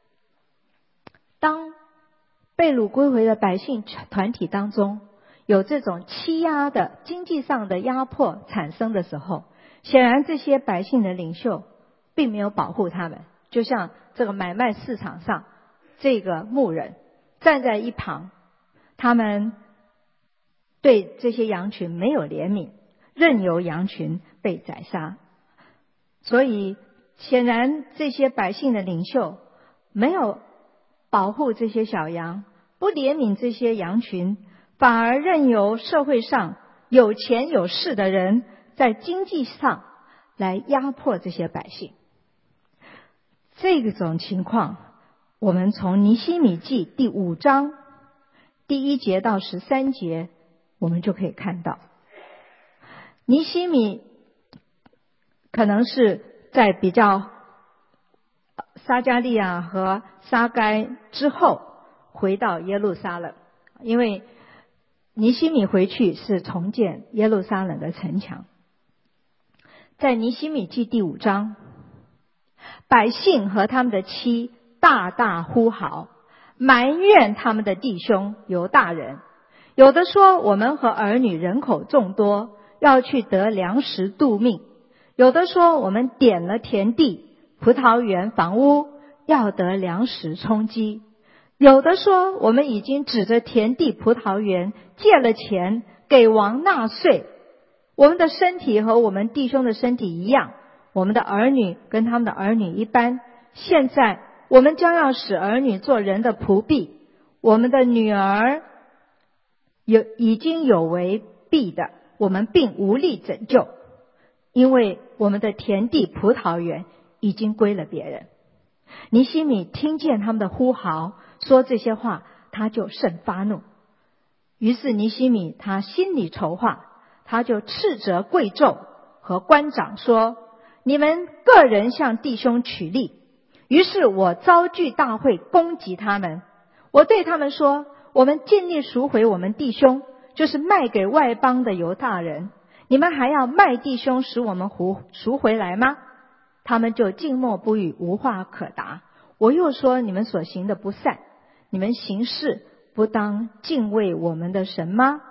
当被掳归回的百姓团体当中有这种欺压的经济上的压迫产生的时候，显然这些百姓的领袖并没有保护他们，就像这个买卖市场上这个牧人站在一旁，他们对这些羊群没有怜悯，任由羊群被宰杀。所以显然这些百姓的领袖没有保护这些小羊，不怜悯这些羊群，反而任由社会上有钱有势的人在经济上来压迫这些百姓。这种情况我们从尼希米记第五章第一节到十三节我们就可以看到，尼希米可能是在比较撒迦利亚和撒该之后回到耶路撒冷，因为尼希米回去是重建耶路撒冷的城墙。在尼希米记第五章，百姓和他们的妻大大呼嚎，埋怨他们的弟兄犹大人，有的说我们和儿女人口众多，要去得粮食度命；有的说我们点了田地、葡萄园、房屋，要得粮食充饥；有的说我们已经指着田地、葡萄园借了钱给王纳税，我们的身体和我们弟兄的身体一样，我们的儿女跟他们的儿女一般。现在我们将要使儿女做人的仆婢，我们的女儿有已经有为婢的，我们并无力拯救，因为我们的田地、葡萄园已经归了别人。尼希米听见他们的呼号，说这些话，他就甚发怒。于是尼希米他心里筹划，他就斥责贵胄和官长说，你们个人向弟兄取利。于是我召聚大会攻击他们，我对他们说，我们尽力赎回我们弟兄，就是卖给外邦的犹大人，你们还要卖弟兄使我们赎回来吗？他们就静默不语，无话可答。我又说，你们所行的不善，你们行事不当敬畏我们的神吗？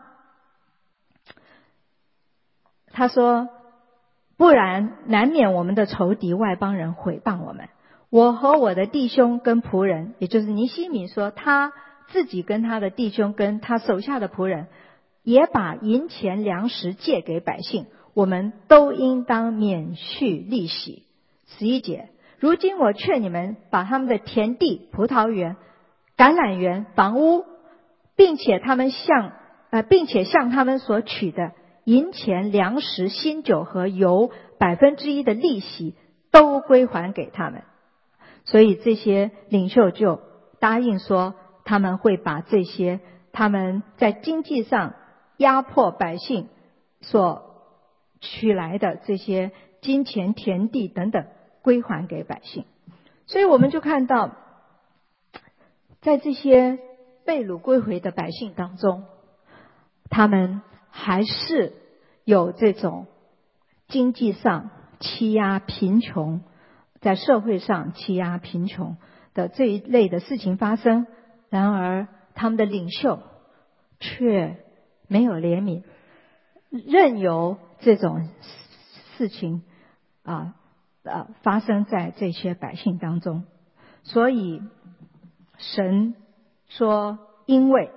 他说，不然难免我们的仇敌外邦人毁谤我们。我和我的弟兄跟仆人，也就是尼希米说他自己跟他的弟兄跟他手下的仆人，也把银钱粮食借给百姓，我们都应当免续利息。十一节，如今我劝你们把他们的田地、葡萄园、橄榄园、房屋，并且他们向呃，并且向他们所取的银钱、粮食、新酒和油百分之一的利息，都归还给他们。所以这些领袖就答应说，他们会把这些他们在经济上压迫百姓所取来的这些金钱、田地等等归还给百姓。所以我们就看到，在这些被掳归回的百姓当中，他们还是有这种经济上欺压贫穷，在社会上欺压贫穷的这一类的事情发生，然而他们的领袖却没有怜悯，任由这种事情啊呃发生在这些百姓当中。所以神说，因为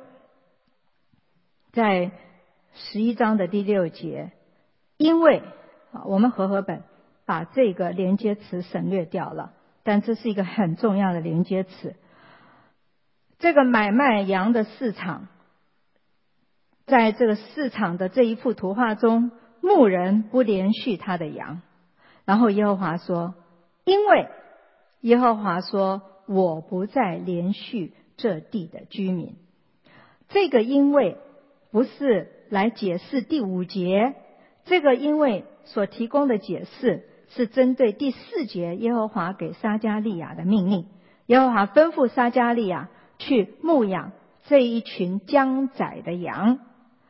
在十一章的第六节，因为啊，我们和合本把这个连接词省略掉了，但这是一个很重要的连接词。这个买卖羊的市场，在这个市场的这一幅图画中，牧人不连续他的羊，然后耶和华说，因为耶和华说，我不再连续这地的居民。这个因为不是来解释第五节，这个因为所提供的解释是针对第四节耶和华给撒迦利亚的命令。耶和华吩咐撒迦利亚去牧养这一群将宰的羊，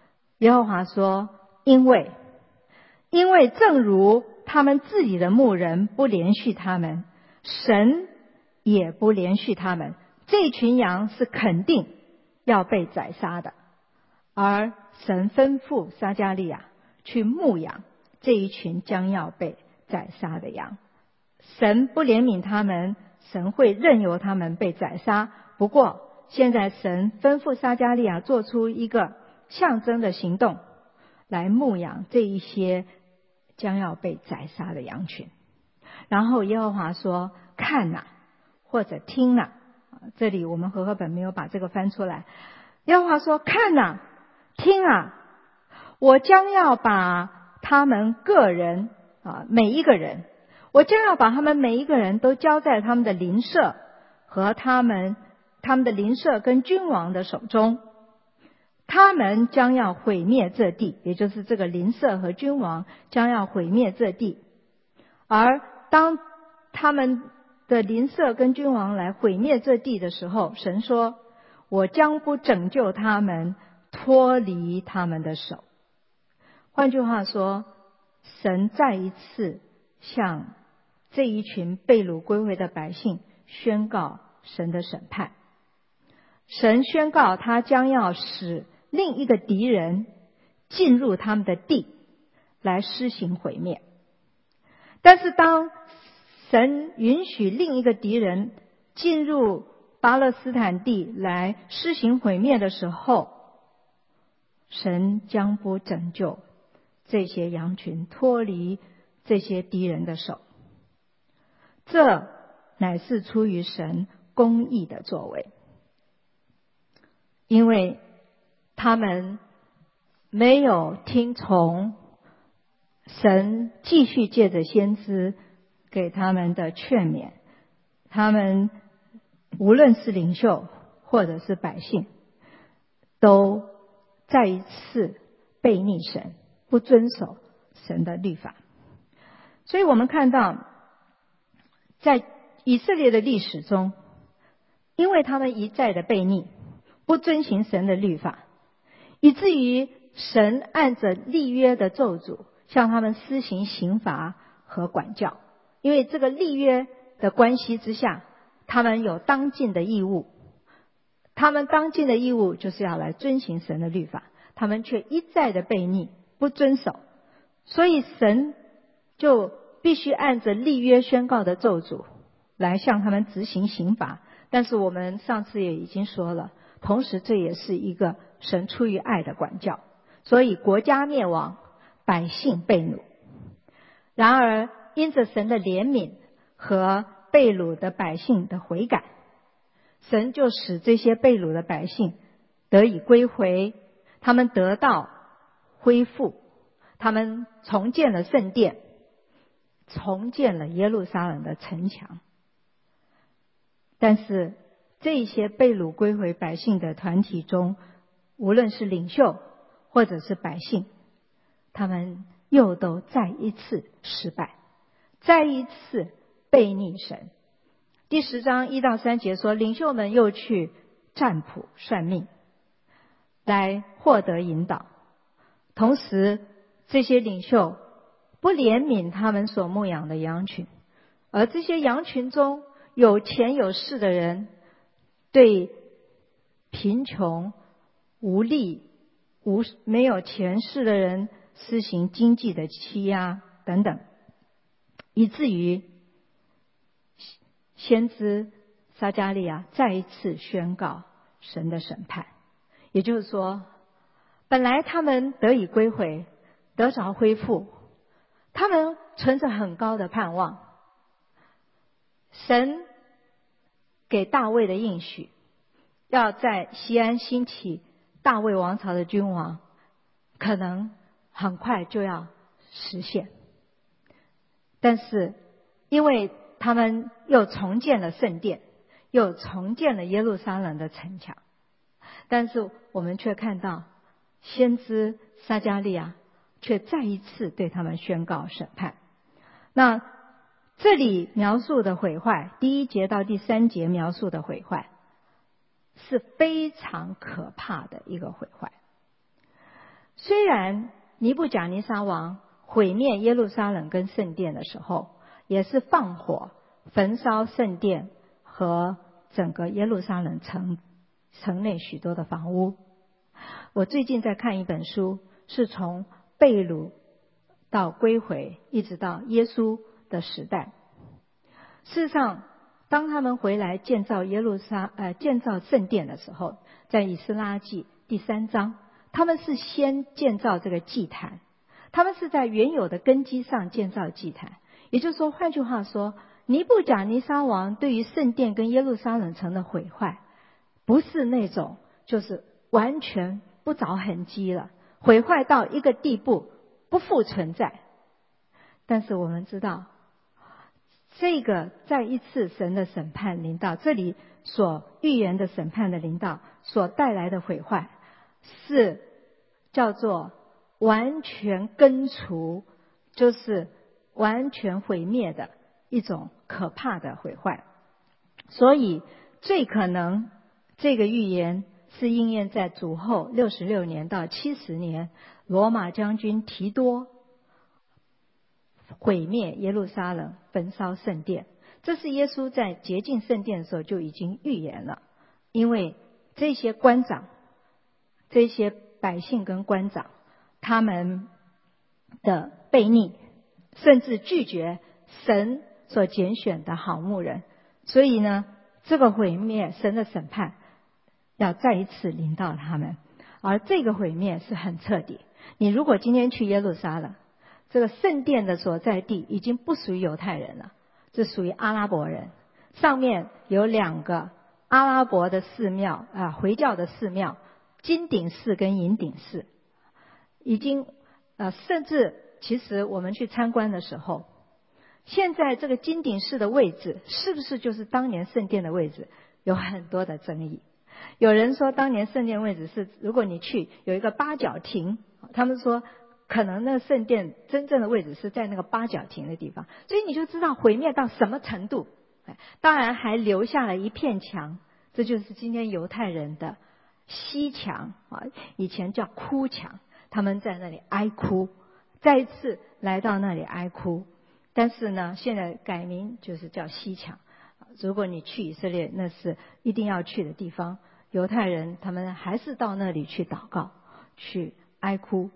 耶和华说，因为因为正如他们自己的牧人不连续他们，神也不连续他们，这群羊是肯定要被宰杀的。而神吩咐撒迦利亚去牧养这一群将要被宰杀的羊。神不怜悯他们，神会任由他们被宰杀。不过现在神吩咐撒迦利亚做出一个象征的行动，来牧养这一些将要被宰杀的羊群。然后耶和华说，看哪，或者听哪，这里我们和合本没有把这个翻出来。耶和华说，看哪，听啊，我将要把他们个人啊，每一个人，我将要把他们每一个人都交在他们的邻舍和他们他们的邻舍跟君王的手中，他们将要毁灭这地，也就是这个邻舍和君王将要毁灭这地。而当他们的邻舍跟君王来毁灭这地的时候，神说，我将不拯救他们，脱离他们的手。换句话说，神再一次向这一群被掳归回的百姓宣告神的审判。神宣告他将要使另一个敌人进入他们的地来施行毁灭。但是当神允许另一个敌人进入巴勒斯坦地来施行毁灭的时候，神将不拯救这些羊群，脱离这些敌人的手。这乃是出于神公义的作为，因为他们没有听从神继续借着先知给他们的劝勉，他们无论是领袖或者是百姓，都再一次背逆神，不遵守神的律法。所以我们看到在以色列的历史中，因为他们一再的悖逆，不遵行神的律法，以至于神按着立约的咒诅向他们施行刑罚和管教。因为这个立约的关系之下，他们有当尽的义务，他们当尽的义务就是要来遵行神的律法，他们却一再的悖逆，不遵守，所以神就必须按着立约宣告的咒诅来向他们执行刑罚。但是我们上次也已经说了，同时这也是一个神出于爱的管教，所以国家灭亡，百姓被掳。然而因着神的怜悯和被掳的百姓的悔改，神就使这些被掳的百姓得以归回，他们得到恢复，他们重建了圣殿，重建了耶路撒冷的城墙。但是这些被掳归回百姓的团体中，无论是领袖或者是百姓，他们又都再一次失败，再一次悖逆神。第十章一到三节说，领袖们又去占卜算命来获得引导，同时这些领袖不怜悯他们所牧养的羊群，而这些羊群中有钱有势的人对贫穷无力无没有权势的人施行经济的欺压等等，以至于先知撒迦利亚再一次宣告神的审判。也就是说，本来他们得以归回，得着恢复，他们存着很高的盼望，神给大卫的应许，要在西安兴起大卫王朝的君王，可能很快就要实现。但是因为他们又重建了圣殿，又重建了耶路撒冷的城墙，但是我们却看到先知撒迦利亚却再一次对他们宣告审判。那这里描述的毁坏，第一节到第三节描述的毁坏是非常可怕的一个毁坏。 虽然尼布甲尼撒王毁灭耶路撒冷跟圣殿的时候，也是放火焚烧圣殿和整个耶路撒冷城城内许多的房屋。我最近在看一本书，是从被掳到归回，一直到耶稣的时代。事实上，当他们回来建造耶路撒呃建造圣殿的时候，在以斯拉记第三章，他们是先建造这个祭坛，他们是在原有的根基上建造祭坛。也就是说，换句话说，尼布甲尼撒王对于圣殿跟耶路撒冷城的毁坏，不是那种就是完全不着痕迹了，毁坏到一个地步不复存在。但是我们知道，这个再一次神的审判临到，这里所预言的审判的临到所带来的毁坏，是叫做完全根除，就是完全毁灭的一种可怕的毁坏。所以最可能这个预言是应验在主后六十六年到七十年，罗马将军提多毁灭耶路撒冷，焚烧圣殿。这是耶稣在洁净圣殿的时候就已经预言了。因为这些官长，这些百姓跟官长，他们的悖逆，甚至拒绝神所拣选的好牧人，所以呢，这个毁灭，神的审判要再一次临到他们。而这个毁灭是很彻底。你如果今天去耶路撒冷，这个圣殿的所在地已经不属于犹太人了，这属于阿拉伯人。上面有两个阿拉伯的寺庙啊，回教的寺庙，金顶寺跟银顶寺，已经呃，甚至其实我们去参观的时候，现在这个金顶寺的位置是不是就是当年圣殿的位置，有很多的争议。有人说当年圣殿位置是，如果你去有一个八角亭，他们说可能那个圣殿真正的位置是在那个八角亭的地方，所以你就知道毁灭到什么程度。当然还留下了一片墙，这就是今天犹太人的西墙啊，以前叫哭墙，他们在那里哀哭，再一次来到那里哀哭。但是呢，现在改名就是叫西墙。如果你去以色列，那是一定要去的地方。犹太人他们还是到那里去祷告，去哀哭。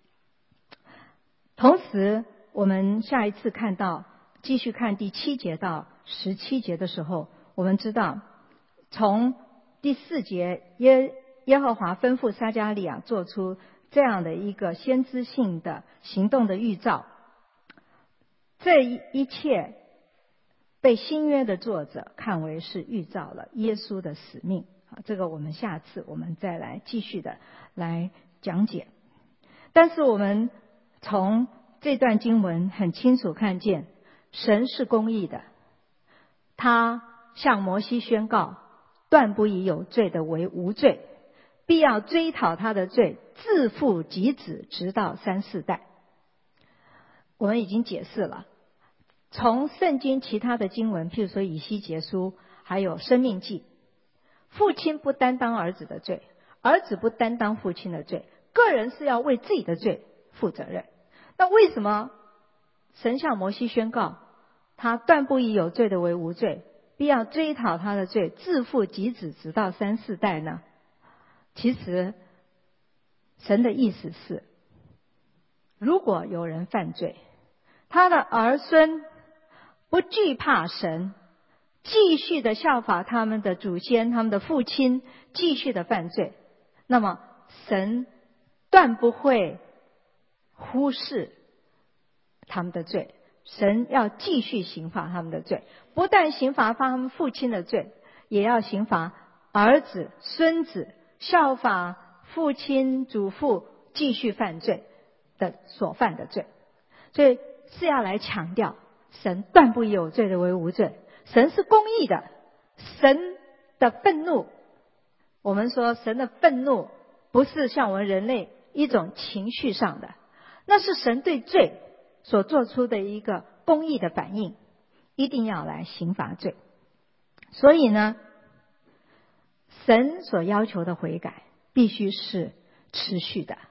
同时我们下一次看到继续看第七节到十七节的时候，我们知道从第四节耶耶和华吩咐撒迦利亚做出这样的一个先知性的行动的预兆，这一切被新约的作者看为是预兆了耶稣的使命。这个我们下次我们再来继续的来讲解。但是我们从这段经文很清楚看见，神是公义的，他向摩西宣告，断不以有罪的为无罪，必要追讨他的罪，自父及子，直到三四代。我们已经解释了，从圣经其他的经文，譬如说以西结书还有申命记，父亲不担当儿子的罪，儿子不担当父亲的罪，个人是要为自己的罪负责任。那为什么神向摩西宣告，他断不以有罪的为无罪，必要追讨他的罪，自父及子，直到三四代呢？其实神的意思是，如果有人犯罪，他的儿孙不惧怕神，继续的效法他们的祖先，他们的父亲，继续的犯罪，那么神断不会忽视他们的罪，神要继续刑罚他们的罪，不但刑罚他们父亲的罪，也要刑罚儿子、孙子效法父亲、祖父继续犯罪的所犯的罪。所以是要来强调，神断不以有罪的为无罪，神是公义的。神的愤怒，我们说神的愤怒不是像我们人类一种情绪上的，那是神对罪所做出的一个公义的反应，一定要来刑罚罪。所以呢，神所要求的悔改必须是持续的。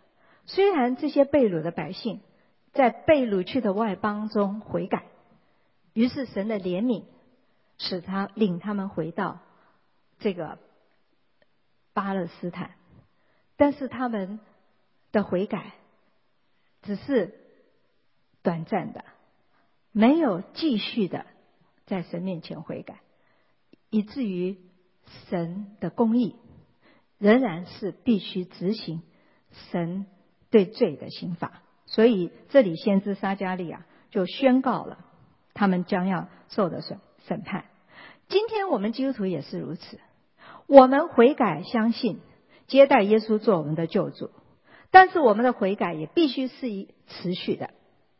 虽然这些被掳的百姓在被掳去的外邦中悔改，于是神的怜悯使他领他们回到这个巴勒斯坦，但是他们的悔改只是短暂的，没有继续的在神面前悔改，以至于神的公义仍然是必须执行神对罪的刑罚。所以这里先知撒迦利亚就宣告了他们将要受的审审判。今天我们基督徒也是如此，我们悔改相信接待耶稣做我们的救主，但是我们的悔改也必须是一持续的，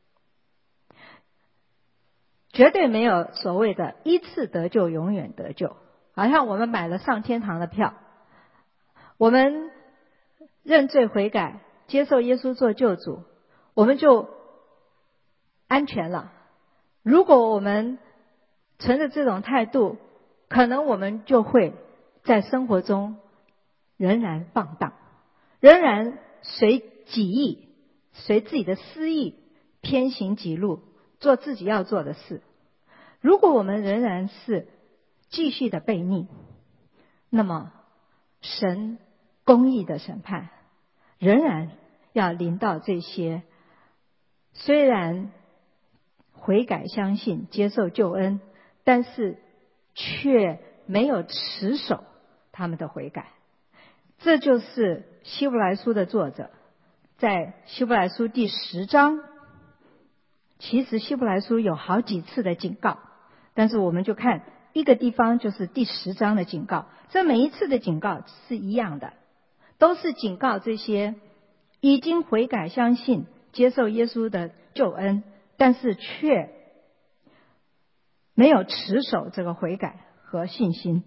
绝对没有所谓的一次得救永远得救。好像我们买了上天堂的票，我们认罪悔改接受耶稣做救主，我们就安全了。如果我们存着这种态度，可能我们就会在生活中仍然放荡，仍然随己意，随自己的私意偏行己路，做自己要做的事。如果我们仍然是继续的悖逆，那么神公义的审判仍然要临到这些虽然悔改相信接受救恩，但是却没有持守他们的悔改。这就是希伯来书的作者在希伯来书第十章，其实希伯来书有好几次的警告，但是我们就看一个地方，就是第十章的警告。这每一次的警告是一样的，都是警告这些已经悔改相信接受耶稣的救恩，但是却没有持守这个悔改和信心，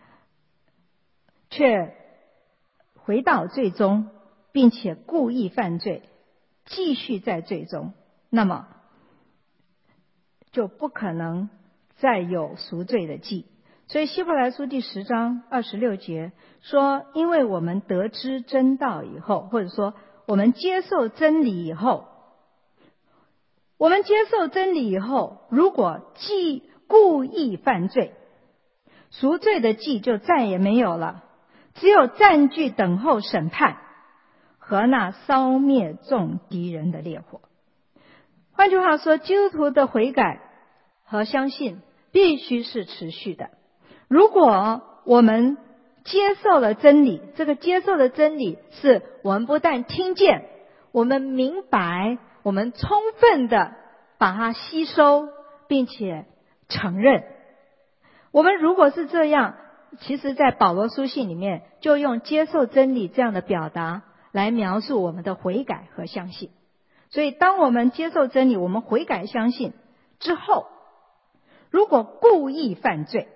却回到罪中，并且故意犯罪，继续在罪中，那么就不可能再有赎罪的祭。所以希伯来书第十章二十六节说，因为我们得知真道以后，或者说我们接受真理以后，我们接受真理以后，如果既故意犯罪，赎罪的祭就再也没有了，只有占据等候审判和那烧灭众敌人的烈火。换句话说，基督徒的悔改和相信必须是持续的。如果我们接受了真理，这个接受的真理是我们不但听见，我们明白，我们充分的把它吸收并且承认。我们如果是这样，其实在保罗书信里面就用接受真理这样的表达来描述我们的悔改和相信。所以当我们接受真理，我们悔改相信之后，如果故意犯罪，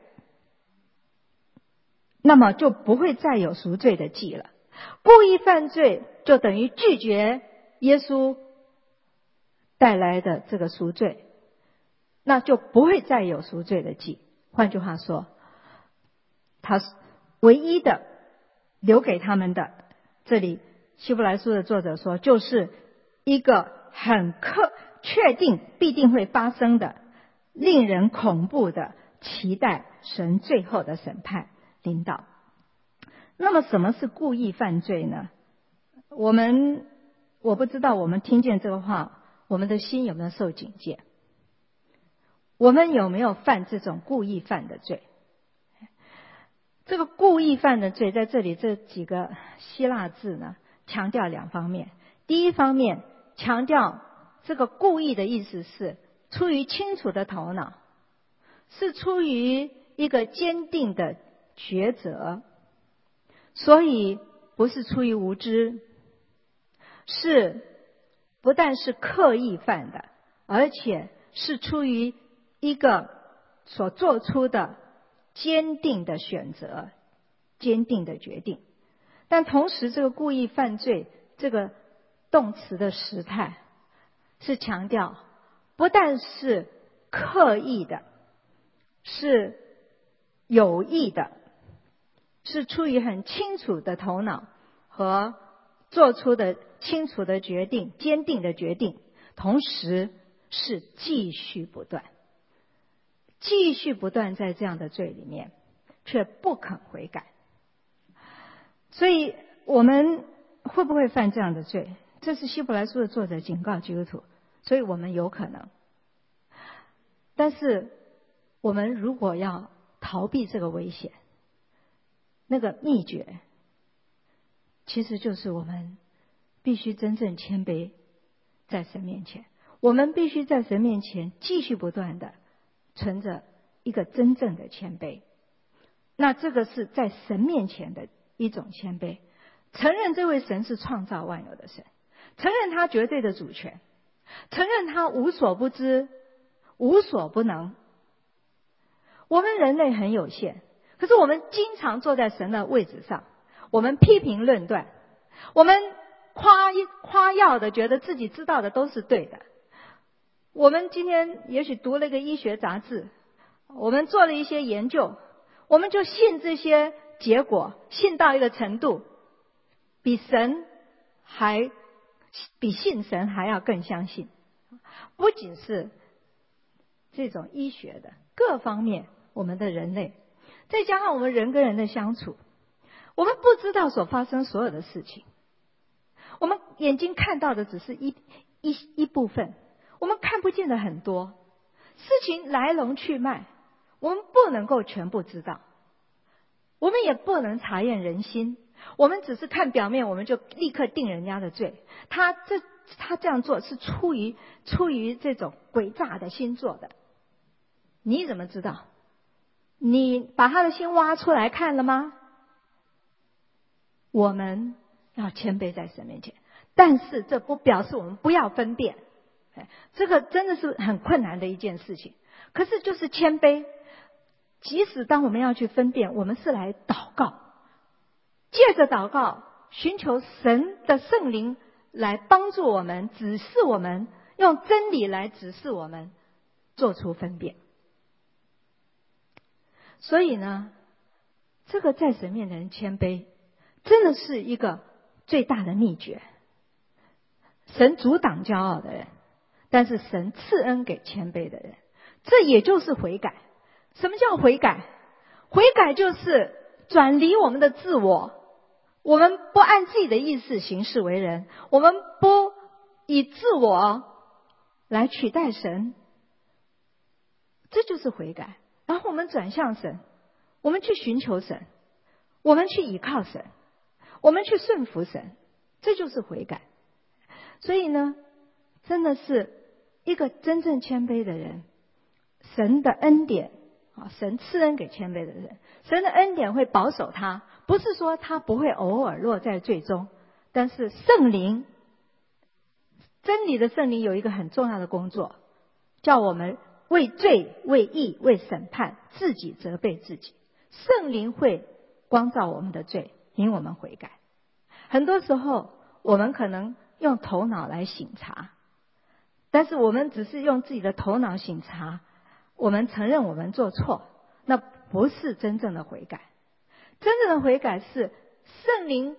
那么就不会再有赎罪的祭了。故意犯罪就等于拒绝耶稣带来的这个赎罪，那就不会再有赎罪的祭。换句话说，他唯一的留给他们的，这里希伯来书的作者说，就是一个很可确定必定会发生的令人恐怖的期待神最后的审判临到。那么什么是故意犯罪呢？我们我不知道我们听见这个话，我们的心有没有受警戒？我们有没有犯这种故意犯的罪？这个故意犯的罪在这里这几个希腊字呢，强调两方面。第一方面强调这个故意的意思是出于清楚的头脑，是出于一个坚定的抉择，所以不是出于无知，是不但是刻意犯的，而且是出于一个所做出的坚定的选择，坚定的决定。但同时这个故意犯罪这个动词的时态是强调不但是刻意的，是有意的，是出于很清楚的头脑和做出的清楚的决定，坚定的决定，同时是继续不断，继续不断在这样的罪里面，却不肯悔改。所以我们会不会犯这样的罪？这是希伯来书的作者警告基督徒，所以我们有可能。但是我们如果要逃避这个危险，那个秘诀其实就是我们必须真正谦卑在神面前，我们必须在神面前继续不断的存着一个真正的谦卑。那这个是在神面前的一种谦卑，承认这位神是创造万有的神，承认他绝对的主权，承认他无所不知，无所不能。我们人类很有限，可是我们经常坐在神的位置上，我们批评论断，我们夸夸耀的觉得自己知道的都是对的。我们今天也许读了一个医学杂志，我们做了一些研究，我们就信这些结果，信到一个程度，比神还比信神还要更相信。不仅是这种医学的各方面，我们的人类，再加上我们人跟人的相处，我们不知道所发生所有的事情，我们眼睛看到的只是一一一部分，我们看不见的很多事情来龙去脉，我们不能够全部知道，我们也不能察验人心，我们只是看表面，我们就立刻定人家的罪。他这他这样做是出于出于这种诡诈的心做的，你怎么知道？你把他的心挖出来看了吗？我们要谦卑在神面前，但是这不表示我们不要分辨，这个真的是很困难的一件事情。可是就是谦卑，即使当我们要去分辨，我们是来祷告，借着祷告寻求神的圣灵来帮助我们，指示我们，用真理来指示我们做出分辨。所以呢，这个在神面前谦卑真的是一个最大的秘诀。神阻挡骄傲的人，但是神赐恩给谦卑的人，这也就是悔改。什么叫悔改？悔改就是转离我们的自我，我们不按自己的意思行事为人，我们不以自我来取代神，这就是悔改。然后我们转向神，我们去寻求神，我们去倚靠神，我们去顺服神，这就是悔改。所以呢，真的是一个真正谦卑的人，神的恩典啊，神赐恩给谦卑的人，神的恩典会保守他，不是说他不会偶尔落在罪中，但是圣灵，真理的圣灵有一个很重要的工作，叫我们为罪、为义、为审判自己责备自己。圣灵会光照我们的罪，引我们悔改。很多时候我们可能用头脑来省察，但是我们只是用自己的头脑省察，我们承认我们做错，那不是真正的悔改。真正的悔改是圣灵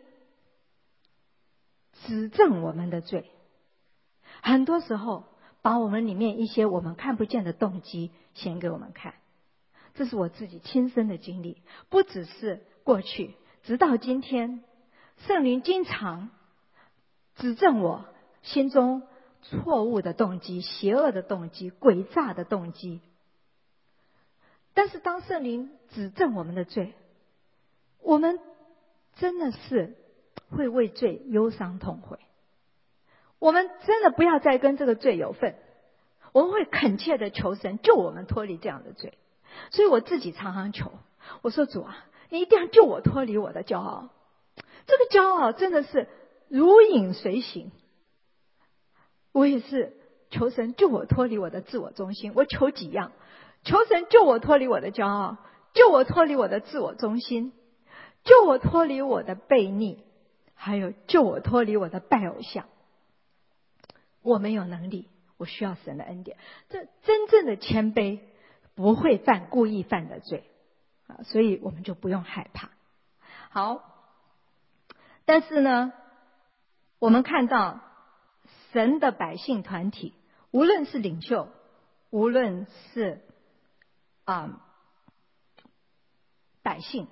指正我们的罪，很多时候把我们里面一些我们看不见的动机显给我们看。这是我自己亲身的经历，不只是过去，直到今天，圣灵经常指正我心中错误的动机、邪恶的动机、诡诈的动机。但是当圣灵指正我们的罪，我们真的是会为罪忧伤痛悔，我们真的不要再跟这个罪有份，我们会恳切的求神救我们脱离这样的罪。所以我自己常常求，我说主啊，你一定要救我脱离我的骄傲。这个骄傲真的是如影随形。我也是求神救我脱离我的自我中心，我求几样，求神救我脱离我的骄傲，救我脱离我的自我中心，救我脱离我的悖逆，还有救我脱离我的拜偶像。我没有能力，我需要神的恩典。这真正的谦卑不会犯故意犯的罪啊，所以我们就不用害怕。好，但是呢， 我们看到神的百姓团体，无论是领袖，无论是啊、呃、百姓，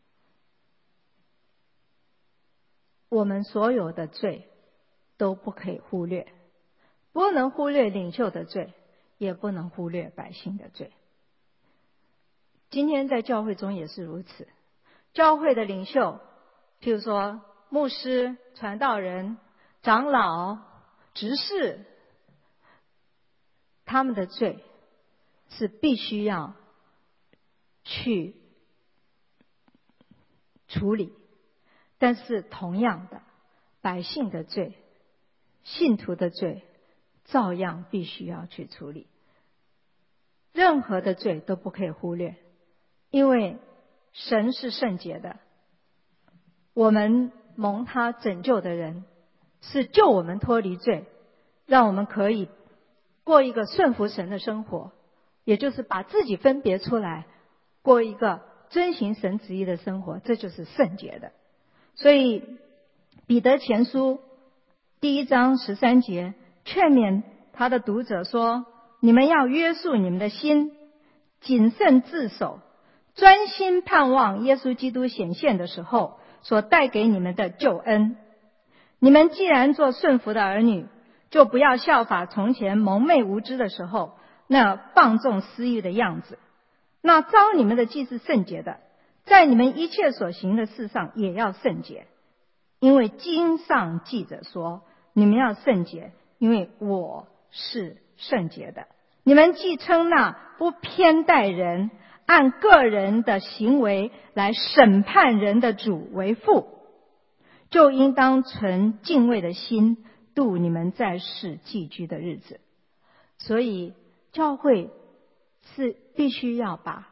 我们所有的罪都不可以忽略，不能忽略领袖的罪，也不能忽略百姓的罪。今天在教会中也是如此，教会的领袖，譬如说牧师、传道人、长老、执事，他们的罪是必须要去处理，但是同样的，百姓的罪、信徒的罪照样必须要去处理。任何的罪都不可以忽略，因为神是圣洁的，我们蒙他拯救的人是救我们脱离罪，让我们可以过一个顺服神的生活，也就是把自己分别出来，过一个遵行神旨意的生活，这就是圣洁的。所以彼得前书第一章十三节劝勉他的读者说，你们要约束你们的心，谨慎自守，专心盼望耶稣基督显现的时候所带给你们的救恩。你们既然做顺服的儿女，就不要效法从前蒙昧无知的时候那放纵私欲的样子。那召你们的既是圣洁的，在你们一切所行的事上也要圣洁，因为经上记着说，你们要圣洁，因为我是圣洁的。你们既称那不偏待人，按个人的行为来审判人的主为父，就应当存敬畏的心度你们在世寄居的日子。所以教会是必须要把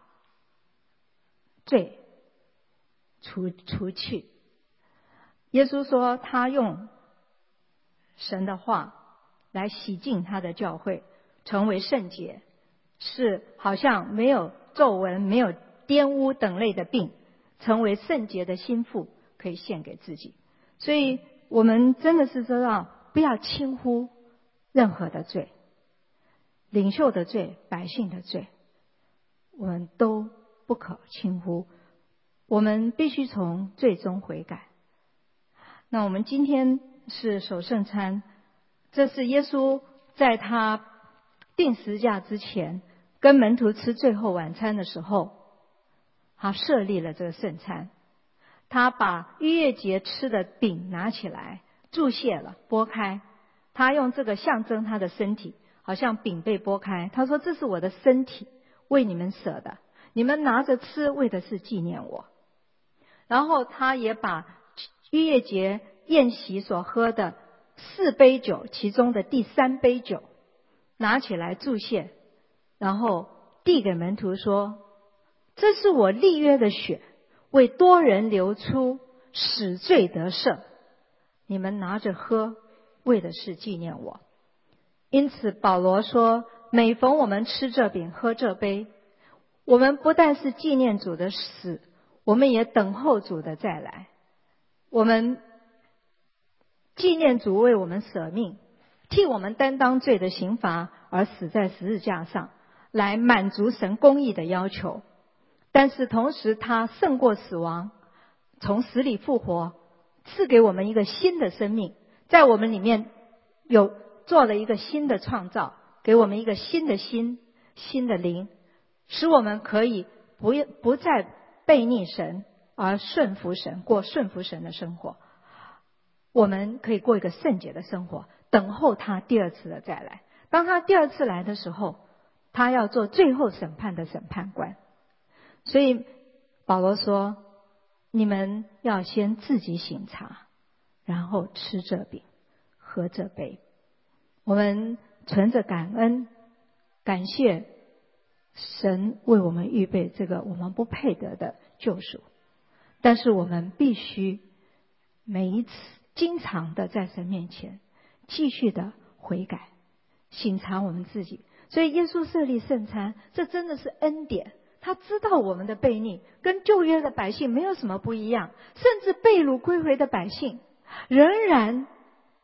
罪除除去。耶稣说他用神的话来洗净他的教会，成为圣洁，是好像没有皱纹、没有玷污等类的病，成为圣洁的心腹，可以献给自己。所以我们真的是知道，不要轻忽任何的罪，领袖的罪、百姓的罪，我们都不可轻忽。我们必须从罪中悔改。那我们今天是守圣餐，这是耶稣在他定十字架之前跟门徒吃最后晚餐的时候，他设立了这个圣餐。他把逾越节吃的饼拿起来，注谢了，拨开，他用这个象征他的身体，好像饼被拨开，他说这是我的身体，为你们舍的，你们拿着吃，为的是纪念我。然后他也把逾越节宴席所喝的四杯酒其中的第三杯酒拿起来注谢，然后递给门徒说，这是我立约的血，为多人流出，使罪得赦，你们拿着喝，为的是纪念我。因此保罗说，每逢我们吃这饼喝这杯，我们不但是纪念主的死，我们也等候主的再来。我们纪念主为我们舍命，替我们担当罪的刑罚而死在十字架上，来满足神公义的要求。但是同时他胜过死亡，从死里复活，赐给我们一个新的生命，在我们里面有做了一个新的创造，给我们一个新的心、新的灵，使我们可以不不再背逆神，而顺服神，过顺服神的生活。我们可以过一个圣洁的生活，等候他第二次的再来。当他第二次来的时候，他要做最后审判的审判官。所以保罗说，你们要先自己省察，然后吃这饼喝这杯。我们存着感恩，感谢神为我们预备这个我们不配得的救赎，但是我们必须每一次经常的在神面前继续的悔改，省察我们自己。所以耶稣设立圣餐，这真的是恩典。他知道我们的悖逆跟旧约的百姓没有什么不一样，甚至被掳归回的百姓仍然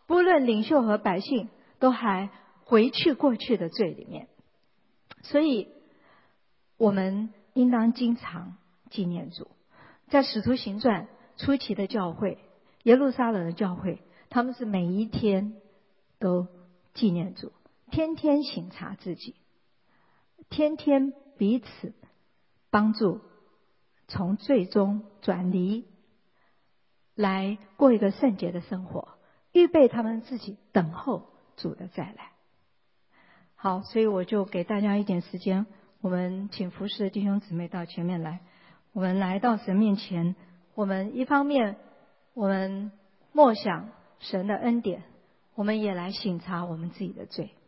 不论领袖和百姓都还回去过去的罪里面。所以我们应当经常纪念主。在使徒行传初期的教会，耶路撒冷的教会，他们是每一天都纪念主，天天省察自己，天天彼此帮助从罪中转离，来过一个圣洁的生活，预备他们自己等候主的再来。好，所以我就给大家一点时间，我们请服侍的弟兄姊妹到前面来，我们来到神面前，我们一方面我们默想神的恩典，我们也来省察我们自己的罪。